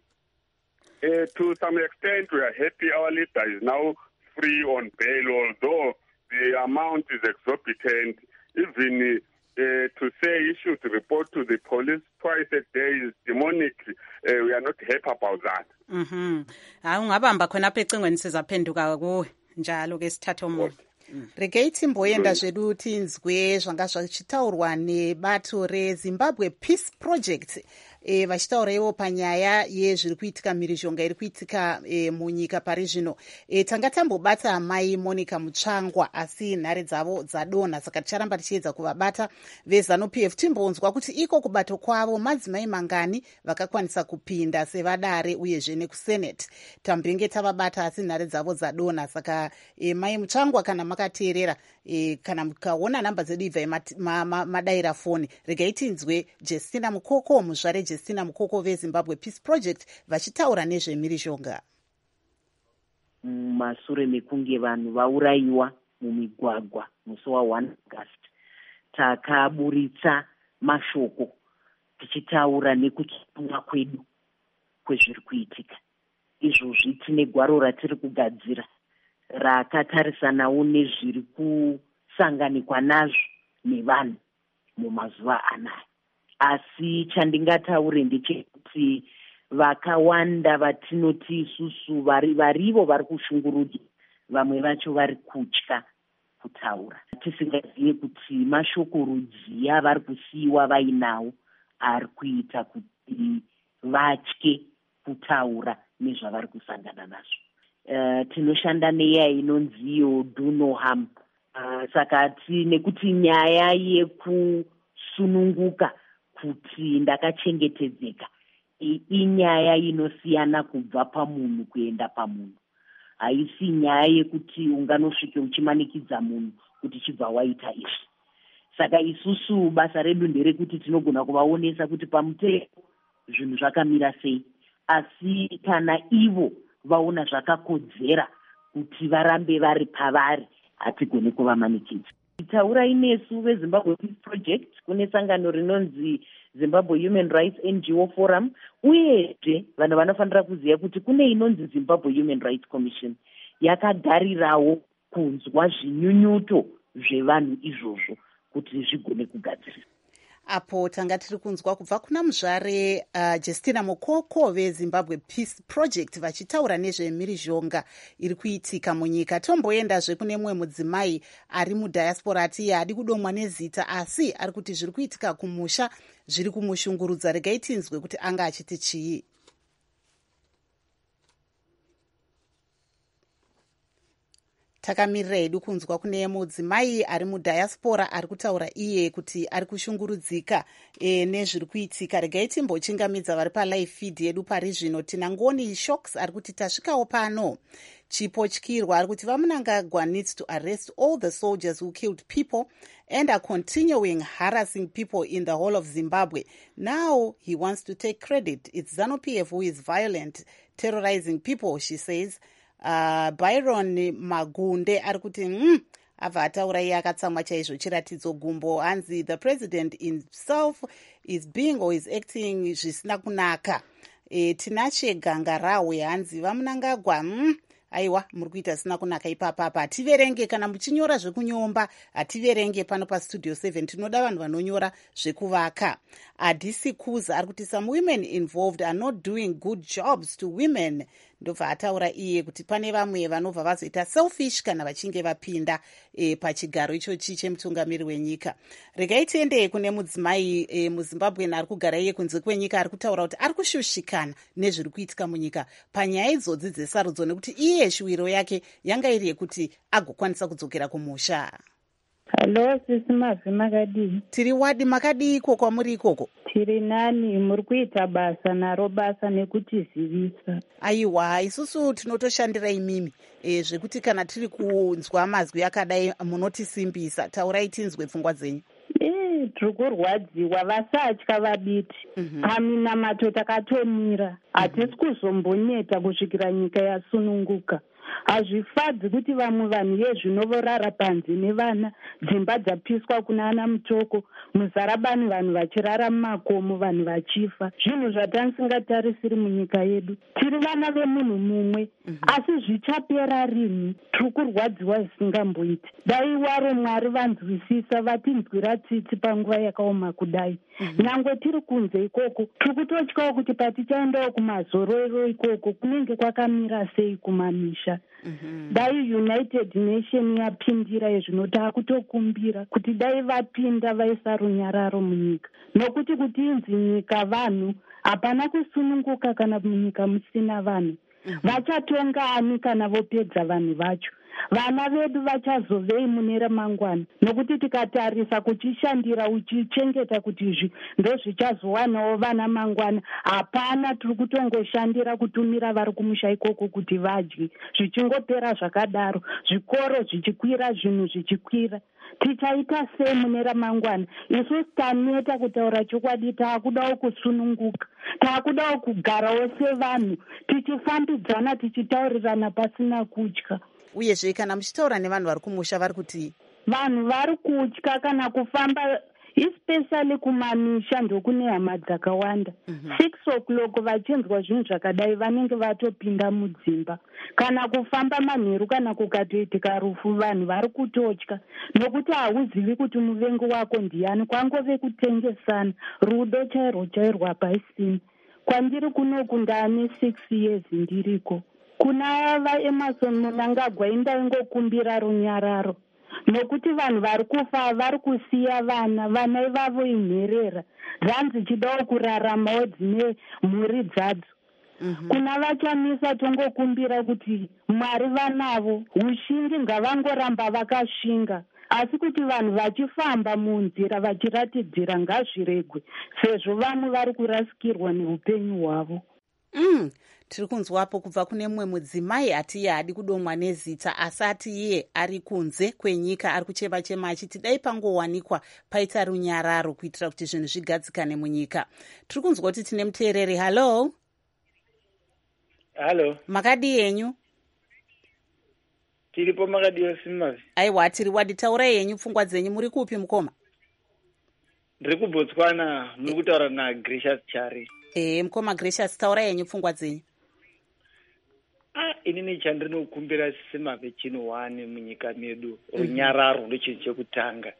some extent, we are happy our leader is now free on bail, although the amount is exorbitant. Even to say he should report to the police twice a day is demonic. We are not happy about that. Ungabamba khona apha ecingweni sizaphenduka kuwe njalo ke sithathe umuntu. Regaiti mboyenda zvedu tinzwe zvanga zvichitaurwa nebato reZimbabwe Peace Project vachitaura ivo panyaya yezviri kuitika mhirizhonga iri kuitika munyika pari zvino. Tanga tambobata mai Monica Mutsvangwa asi nhare dzavo dzadonha saka ticharamba tichiedza kuvabata veZANU-PF timbonzwa kuti iko kubato kwavo madzimai mangani vakakwanisa kupinda sevadare uyezve nekusenate. Tambenge tavabata asi nhare dzavo dzadonha saka mai Mutsvangwa kana makateerera kana mukaona namba dzedu ibvai madaira foni regai tinzwe Justina Mukoko muzvare Justina Mukoko veZimbabwe Peace Project vachitaura nezvemhirizhonga. Mashure mekunge vanhu vaurayiwa mumigwagwa musi wa1 August takaburitsa mashoko tichitaura nekuchitumwa kwedu kwezviri kuitika. Izvozvi tine gwaro ratiri kugadzira rakatarisanawo nezviri kusanganikwa nazvo nevanhu mumazuva anaya. Asi chandingataure ndechekuti vakawanda vatinoti isusu varivo vari kushungurudza, vamwe vacho vari kutya kutaura, tisingazive kuti mashokorudzi avari kusiyiwa vainawo ari kuita kuti vatye kutaura nezvavari kusangana nazvo. Tinoshanda neya inonziyo do no harm. Saka nekuti nyaya yekusununguka kuti ndakachengetedzeka inyaya inosiyana kubva pamunhu kuenda pamunhu. Haisi nyaya yekuti unganosvike uchimanikidza munhu kuti chibva waita izvi. Saka isusu basa redu nderekuti tinogona kuvaonesa kuti pamutemo zvinhu zvakamira sei, asi kana ivo vaona zvakakodzera kuti varambe vari pavari, hatigoni kuvamanikidza. Taurai nesu veZimbabwe Peace Project, kune sangano rinonzi Zimbabwe Human Rights NGO Forum, uyezve vanhu vanofanira kuziva kuti kune inonzi Zimbabwe Human Rights Commission yakagarirawo kunzwa zvinyunyuto zvevanhu izvozvo kuti zvigone kugadziriswa. Apo tanga tiri kunzwa kubva kuna muzvare Justina Mukoko veZimbabwe Peace Project vachitaura nezvemhirizhonga iri kuitika munyika. Tomboendazve kune mumwe mudzimai ari mudhayasipora ati haadi kudomwa nezita, asi ari kuti zviri kuitika kumusha zviri kumushungurudza. Regai tinzwe kuti anga achiti chii. Takamirira hedu kunzwa kune mudzimai ari mudhayasipora ari kutaura iye kuti ari kushungurudzika nezviri kuitika. Regai timbochingamidza vari palive feed yedu pari zvino. Tina Ngoni Shocks ari kuti tasvikawo pano. Chipotyirwa ari kuti Vamunangagwa needs to arrest all the soldiers who killed people and are continuing harassing people in the whole of Zimbabwe. Now he wants to take credit. It's ZANU-PF who is violent, terrorizing people, she says. Byron Magunde ari kuti abva ataura iye akatsamwa chaizvo. Chiratidzo gumbo hanzi the president himself is being or is acting zvisina kunaka. Tinache Gangarawe hanzi Vamunangagwa aiwa muri kuita zvisina kunaka ipapapa. Hativerenge kana muchinyora zvekunyomba, hativerenge pano pastudio 7. Tinoda vanhu vanonyora zvekuvaka. Adisi Kuza ari kuti some women involved are not doing good jobs to women. Ndobva ataura iye kuti pane vamwe vanobva vazoita selfish kana vachinge vapinda pachigaro ichochi chemutungamiri wenyika. Regai tiende kune mudzimai muZimbabwe ari kugara iye kunze kwenyika ari kutaura kuti ari kushushikana nezviri kuitika munyika panyaya idzodzi dzesarudzo, nekuti iye shuwiro yake yanga iri yekuti agokwanisa kudzokera kumusha. Hello, sisi Mavi, makadii? Tiri wadi, makadii ikoko kwamuri ikoko? Tiri nani, muri kuita basa naro basa nekutizivisa. Aiwa, isusu tinotoshandira imimi. Zvekuti kana tiri kunzwa mazwi akadai munotisimbisa. Taurai tinzwe pfungwa dzenyu. Tiri kurwadziwa, vasatya vaditi. Paminamato takatomira. Hatisi kuzombonyeta kusvikira nyika yasununguka. Hazvifadzi kuti vamwe vanhu yezvinovorara panze nevana, dzimba dzapiswa kuna ana mutoko, muzarabani vanhu vachirara mumakomo, vanhu vachifa. Zvinhu zvatanisingatarisi munyika yedu. Tiri vana vemunhu mumwe, asi zvichapera rini? Tiri kurwadziwa zvisingamboiti. Dai waro Mwari vanzwisisa, vatinzwira tsitsi panguva yakaoma kudai. Nyangwe tiri kunze ikoko, tiri kutotyawo kuti patichaendawo kumazororo ikoko kunenge kwakamira sei kumamisha. Dai United Nation yapindira yezvinota kutokumbira kuti dai vapinda vaisa runyararo munyika, nokuti kuti inzi nyika vanhu hapana kusununguka kana munyika musina vanhu. Vachatonga ani kana vopedza vanhu vacho? Vana vedu vachazovei mune ramangwana, nokuti tikatarisa kuchishandira uchichengeta kuti izvi ndozvichazowanawo vana mangwana, hapana. Tiri kutongoshandira kutumira vari kumusha ikoko kuti vadye, zvichingopera zvakadaro, zvikoro zvichikwira, zvinhu zvichikwira. Tichaita sei mune ramangwana? Isusu taneta kutaura chokwadi, taakudawo kusununguka, taakudawo kugarawo sevanhu, tichifambidzana, tichitaurirana pasina kutya. Uyezve kana muchitaura nevanhu vari kumusha vari kuti vanhu vari kutya kana kufamba especially kumamisha ndokune hama dzakawanda 6 o'clock vachinzwa zvinhu zvakadai vanenge vatopinda mudzimba. Kana kufamba manheru kana kukatoitika rufu vanhu vari kutotya nokuti hauzivi kuti muvengi wako ndiani, kwangove kutengesana rudo chairwo hapaisini. Kwandiri kunoku ndaane 6 years ndiriko. Kuna vaEmerson Mnangagwa indaingokumbira runyararo nokuti vanhu vari kufa vari kusiya vana ivavo inherera dhanzi chidawo kuraramawo dzine mhuri dzadzo. Kuna vachamisa tongokumbira kuti Mwari vanavo ushingi ngavangoramba vakashinga, asi kuti vanhu vachifamba munzira vachiratidzira ngazviregwe sezvo vamwe vari kurasikirwa neupenyu hwavo. Tiri kunzwapo kubva kune mumwe mudzimai hatiye hadi kudomwa nezita asati iye ari kunze kwenyika ari kuchema-chema achiti dai pangowanikwa paita runyararo kuitira kuti zvinhu zvigadzikane munyika. Tiri kunzwa kuti tine muteereri. Halo, makadii yenyu? Tiripo makadii simavi. Aiwa, tiri wadi. Taurai yenyu, pfungwa dzenyu. Muri kupi mukoma? Ndiri kuBotswana, muri kutaura naGracious Chari. Mukoma Gracious, taurai yenyu, pfungwa dzenyu. Inini chandinokumbira simavi chino wane munyika medu runyararo ndochinhu chekutanga.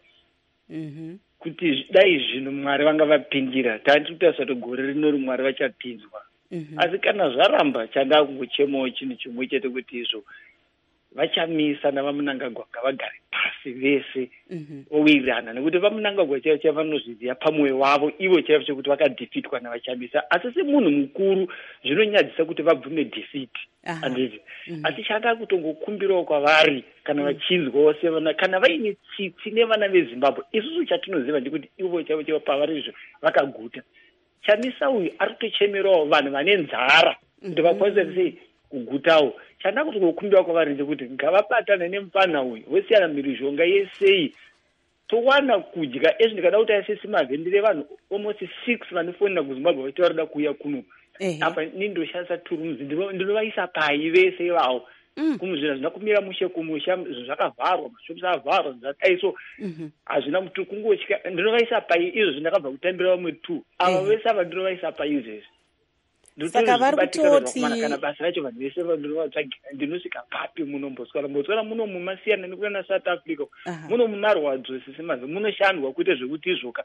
Kuti dai zvinhu Mwari vanga vapindira tati kuti gore rino Mwari vachapinzwa. Asi kana zvaramba chanda kungochemawo chinhu chimwe chete kuti izvo vachamisa navaMnangagwa ngavagare pasi vese owirirana nekuti vaMnangagwa chaivo vanozviziva pamwoyo wavo ivo chaivo chekuti vakadhifitwa navachamisa. Asi semunhu mukuru zvinonyadzisa kuti vabvume dhifiti andizvi. Asi chanda kutongokumbirawo kwavari kana vachinzwawo sevana kana vaine tsitsi nevana veZimbabwe. Isusu chatinoziva ndikuti ivo chaivo pavarizvo vakaguta. Chamisa uyu ari kutochemerawo vanhu vane nzara kuti vakwanise sei kugutawo. Chanda kuti kukumbira kwavari ndekuti ngavabatane nemufana uyu wosiyana mhirizhonga yesei towana kudya. Ezvi ndikada kuti aisesi mavhendire vanhu almost 6 vanofonera kuZimbabwe vachiti varida kuuya kuno. Apa nindoshandisa turumuzi ndinovaisa pai vese ivavo. Kumuzvina zvina kumira mushe kumusha zvakavharwa mashops avharwa zvadai so hazvina mutu kungotyika ndinovaisa pai izvo zvindakabva kutambira vamwe 2 ava vese ava ndinovaisa pai izvezvi. Saka vari kutoti kana basa racho vanhu vese vandinovatsvagira ndinosvika papi muno Botswana muno mumasiyana nekuna naSouth Africa muno munarwadzo sisimazi munoshandwa kuite zvekuti izvoka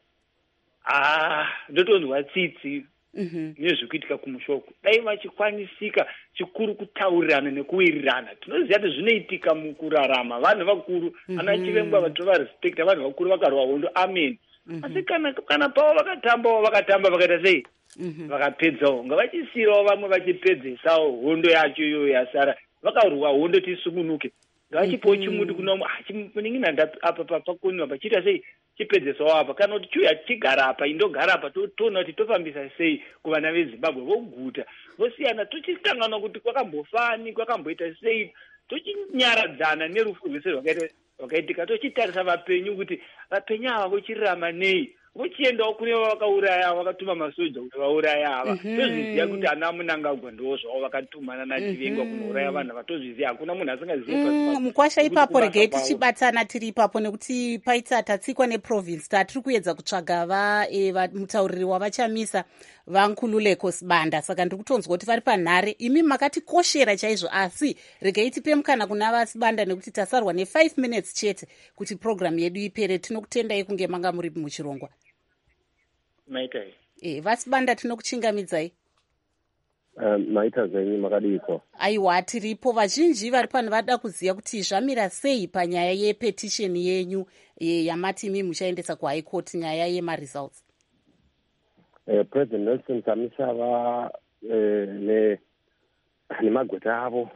ndotonzwa tsitsi nezvekuitika kumushoko. Dai vachikwanisika chikuru kutaurirana nekuwirirana. Tinoziva kuti zvinoitika mukurarama vanhu vakuru ana chiremba vatovarespekta vanhu vakuru vakarwa hondo amen. Asi kana pavo vakatamba vakaita sei vakapedzawo ngavachisiirawo vamwe vachipedzesawo hondo yacho iyoyo yasara vakarwa hondo tisununuke. Ngavachipawo chimuti kuna muningina apa pakoni apa chiita sei chipedzesawo apa kana kuti chiuya chigara apa indogara apa toona kuti tofambisa sei kuvana veZimbabwe voguta vosiyana tochikangana kuti kwakambofani kwakamboita sei tochinyaradzana nerufu rwese rwakaitika tochitarisa vapenyu kuti vapenyu ava vochirarama nei vochiendawo kune vakauraya vakatuma masoja kuti vauraya ava tozviziva kuti ana Mnangagwa ndo zvavo vakatumana naTivenga kunouraya vanhu vatozviziva hakuna munhu asingazivi. Mukwasha ipapo regai tichibatsana tiri ipapo nekuti paita tatsikwa neprovince tatiri kuedza kutsvaga mutauriri wavachamisa vaNkululeko Sibanda. Saka ndiri kutonzwa kuti vari panhare. Imi makatikoshera chaizvo asi regai tipe mukana kuna vaSibanda nekuti tasarwa ne5 minutes chete kuti program yedu ipere. Tinokutendai kunge manga muri muchirongwa. Maitai. vaSibanda tinokuchingamidzai. Maita zvenyu makadiko. Aiwa, tiripo. Vazhinji vari pano vada kuziva kuti zvamira sei panyaya yepetition yenyu yamati imi muchaendesa kuHigh Court nyaya yemaresults. President Nelson Chamisa nemagweta avo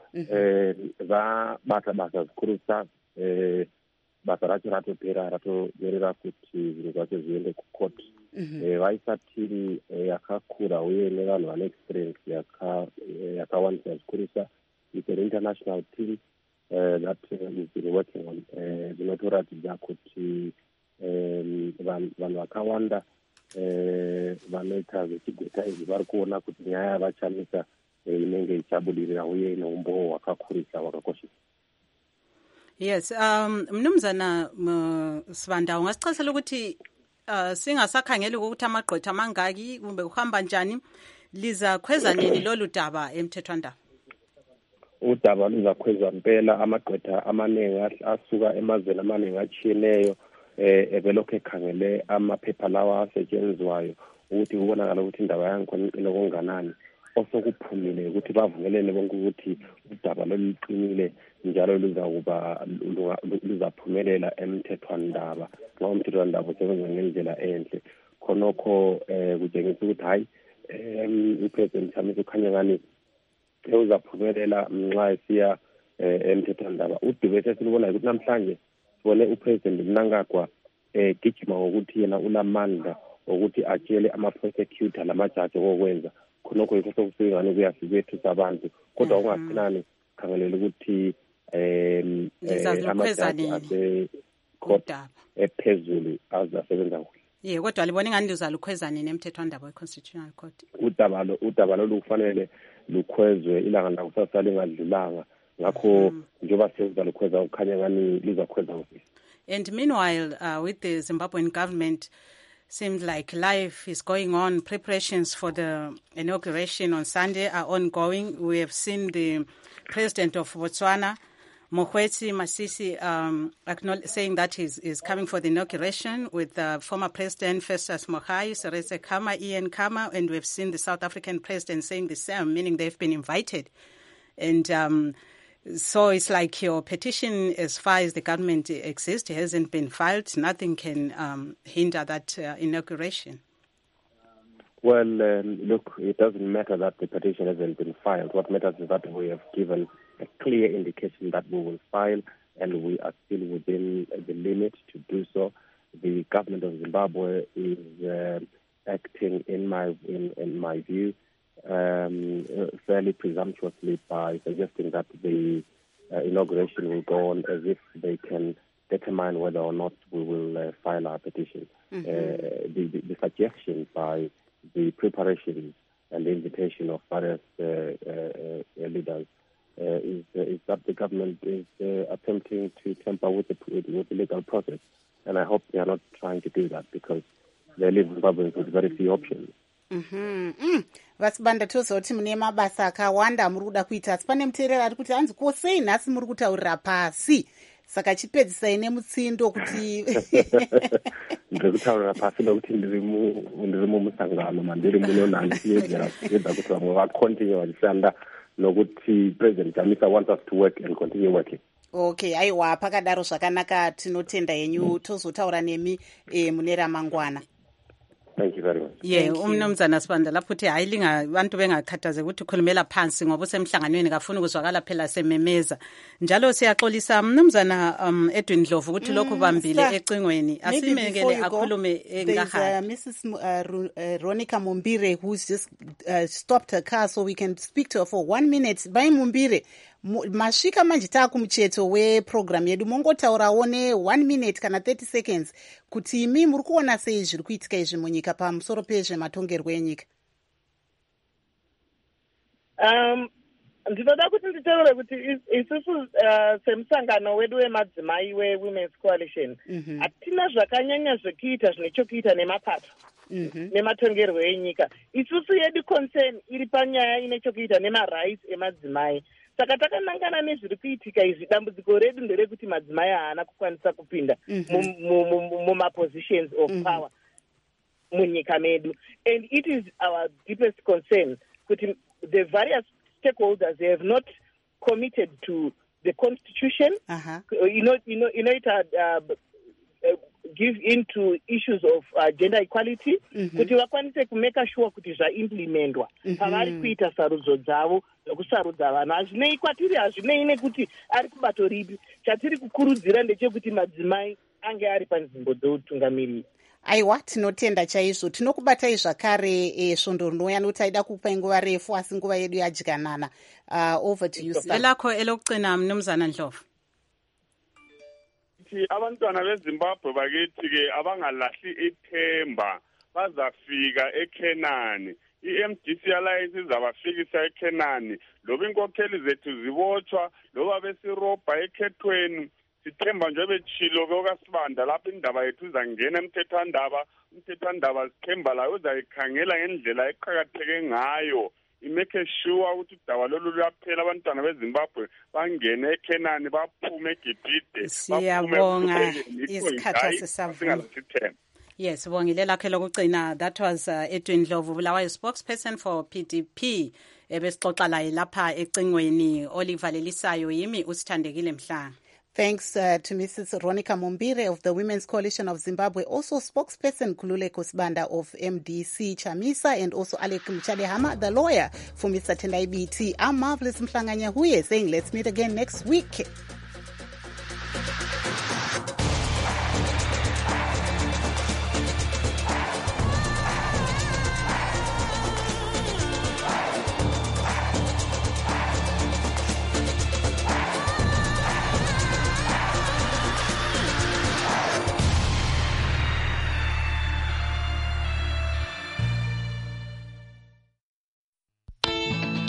vabata zikurusa basa racho ratopera ratoberera kuti zvinhu zvacho zviende kukoti. Vaisa tiri yakakura uye nevanhu vane experience yakawandisa zikurusa. It's an international team that has been working on zvinotoratidza kuti vanhu vakawanda vanoita zvechigweta izvi vari kuona kuti nyaya yavachamisa inenge ichabudirira uye ine umbowo hwakakurisa hwakakoshesa. Yes, Mnumzana Sibanda, ungasichazela ukuthi singasakhangeli ukuthi amagqwetha amangaki kumbe kuhamba njani, lizakhweza nini lolu daba emthethwandaba? Udaba luzakhwezwa impela. Amagqwetha amaningi asuka emazweni amaningi atshiyeneyo ebelokhu ekhangele amaphepha lawa asetshenziswayo ukuthi kubonakala ukuthi indaba yangikhona iqine konganani. Osokuphumile ukuthi bavumelene bonke ukuthi udaba loluqinile njalo luzaphumelela emthethwandaba. Ngoba umthethwandaba usebenza ngendlela enhle. Khonokho kutshengisa ukuthi hayi uPresident Chamisa ukhanya ngani uzaphumelela nxa esiya emthethwandaba. Udube sesilubonayo ukuthi namhlanje sibone uPresident Mnangagwa gijima ngokuthi yena ulamandla ukuthi atshele ama-prosecutor lamajaji okwenza. Khonokho yikho sokusengane kuyasibethusa abantu, kodwa ungaqinani khangelela ukuthi amajaji ase-court ephezulu azasebenza kuhle. Kodwa libona ingani lizalukhweza nini emthethwandaba we-Constitutional Court? Udaba lolu kufanele lukhwezwe ilanga lakusasa lingadlulanga. Ngakho njengoba seluzalukhweza kukhanya ngani lizakhweza kuhle. And meanwhile, with the Zimbabwean government, seems like life is going on. Preparations for the inauguration on Sunday are ongoing. We have seen the president of Botswana, Mokgweetsi Masisi, saying that he's coming for the inauguration with former President Festus Mogae, Seretse Khama, Ian Khama, and we've seen the South African president saying the same, meaning they've been invited. And so it's like your petition, as far as the government exists, hasn't been filed. Nothing can hinder that inauguration. Well, look, it doesn't matter that the petition hasn't been filed. What matters is that we have given a clear indication that we will file, and we are still within the limit to do so. The government of Zimbabwe is acting, in my view, fairly presumptuously by suggesting that the inauguration will go on as if they can determine whether or not we will file our petition. The suggestion by the preparations and the invitation of various leaders is that the government is attempting to tamper with the legal process. And I hope they are not trying to do that, because they live in Zimbabwe with very few options. Vasibanda tozoti mune mabasa akawanda muri kuda kuita, asi pane muteereri ari kuti hanzi kosei nhasi muri kutaurira pasi, saka chipedzisai nemutsindo kuti ndiri kutaurira pasi nokuti ndiri mumusangano mandiri muno nhandiyedza kuti vamwe vakontinue vachishanda nokuti President Chamisa wants us to work and continue working. Okay, aiwa, pakadaro zvakanaka, tinotenda yenyu, tozotaura nemi mune ramangwana. Thank you very much. Umnumzana Sibanda lapho uthi hayi abantu bengakhathaze ukuthi ukhulumela phansi ngoba usemhlanganweni kafuna ukuzwakala phela sememeza. Njalo siyaxolisa mnumzana Edwin Dlovu ukuthi lokho bambile ecingweni asimekele akhulume engahali. Mrs. Ronica Mumbire, who's just stopped her car so we can speak to her for 1 minute. Bai Mumbire, masvika manje taakumucheto weprogram yedu, mongotaurawo ne1 minute kana 30 seconds kuti imi muri kuona sei zviri kuitika izvi munyika pamusoro pezvematongerwo enyika. Ndinoda kuti nditaure kuti isusu semusangano wedu wemadzimai weWomen's Coalition hatina zvakanyanya zvekuita zvine chokuita nemapato nematongerwo enyika. Isusu yedu concern iri panyaya ine chokuita nemarights emadzimai. Saka takanangana nezviri kuitika izvi, dambudziko redu nderekuti madzimai haana kukwanisa kupinda mumapositions of power munyika medu. And it is our deepest concern kuti the various stakeholders have not committed to the constitution, give into issues of gender equality, kuti vakwanise kumeka sure kuti zvaimplementwa pavari kuita sarudzo dzavo nokusarudza vanhu. Hazvinei kwatiri, hazvinei nekuti ari kubato ripi. Chatiri kukurudzira ndechekuti madzimai ange ari panzvimbo dzoutungamiriri. Aiwa, tinotenda chaizvo. Tinokubatai zvakare svondo rinouya nokuti aida kupai nguva refu asi nguva yedu yadyanana. Over to you, sir. Elakho elokugcina mnumzana Dlovu. Abantwana beZimbabwe bakithi-ke abangalahli ithemba, bazafika eKenani. I-MDC Alliance izabafikisa eKenani. Loba inkokheli zethu zibotshwa, loba besirobha ekhethweni, sithemba nje betshilo kokaSibanda lapho indaba yethu izangena emthethwandaba umthethwandaba zikhembalayo uzayikhangela ngendlela eqakatheke ngayo imake sure ukuthi udaba lolu luyaphela abantwana beZimbabwe bangene eKenani baphume eGibhide siyabonga isikhathi sesavuma. Yes, Bongile lakhe lokugcina. That was Edwin Ndlovu, Bulawayo spokesperson for PDP. Ebesixoxa laye lapha ecingweni. Oliver Lelisayo yimi uSithandekile Mhlanga. Thanks to Mrs. Ronica Mumbire of the Women's Coalition of Zimbabwe, also spokesperson Khululeko Sibanda of MDC Chamisa, and also Alec Mchalehama, the lawyer for Mr. Tendai BT. I'm Marvelous Mhlanga Nyahuye saying let's meet again next week.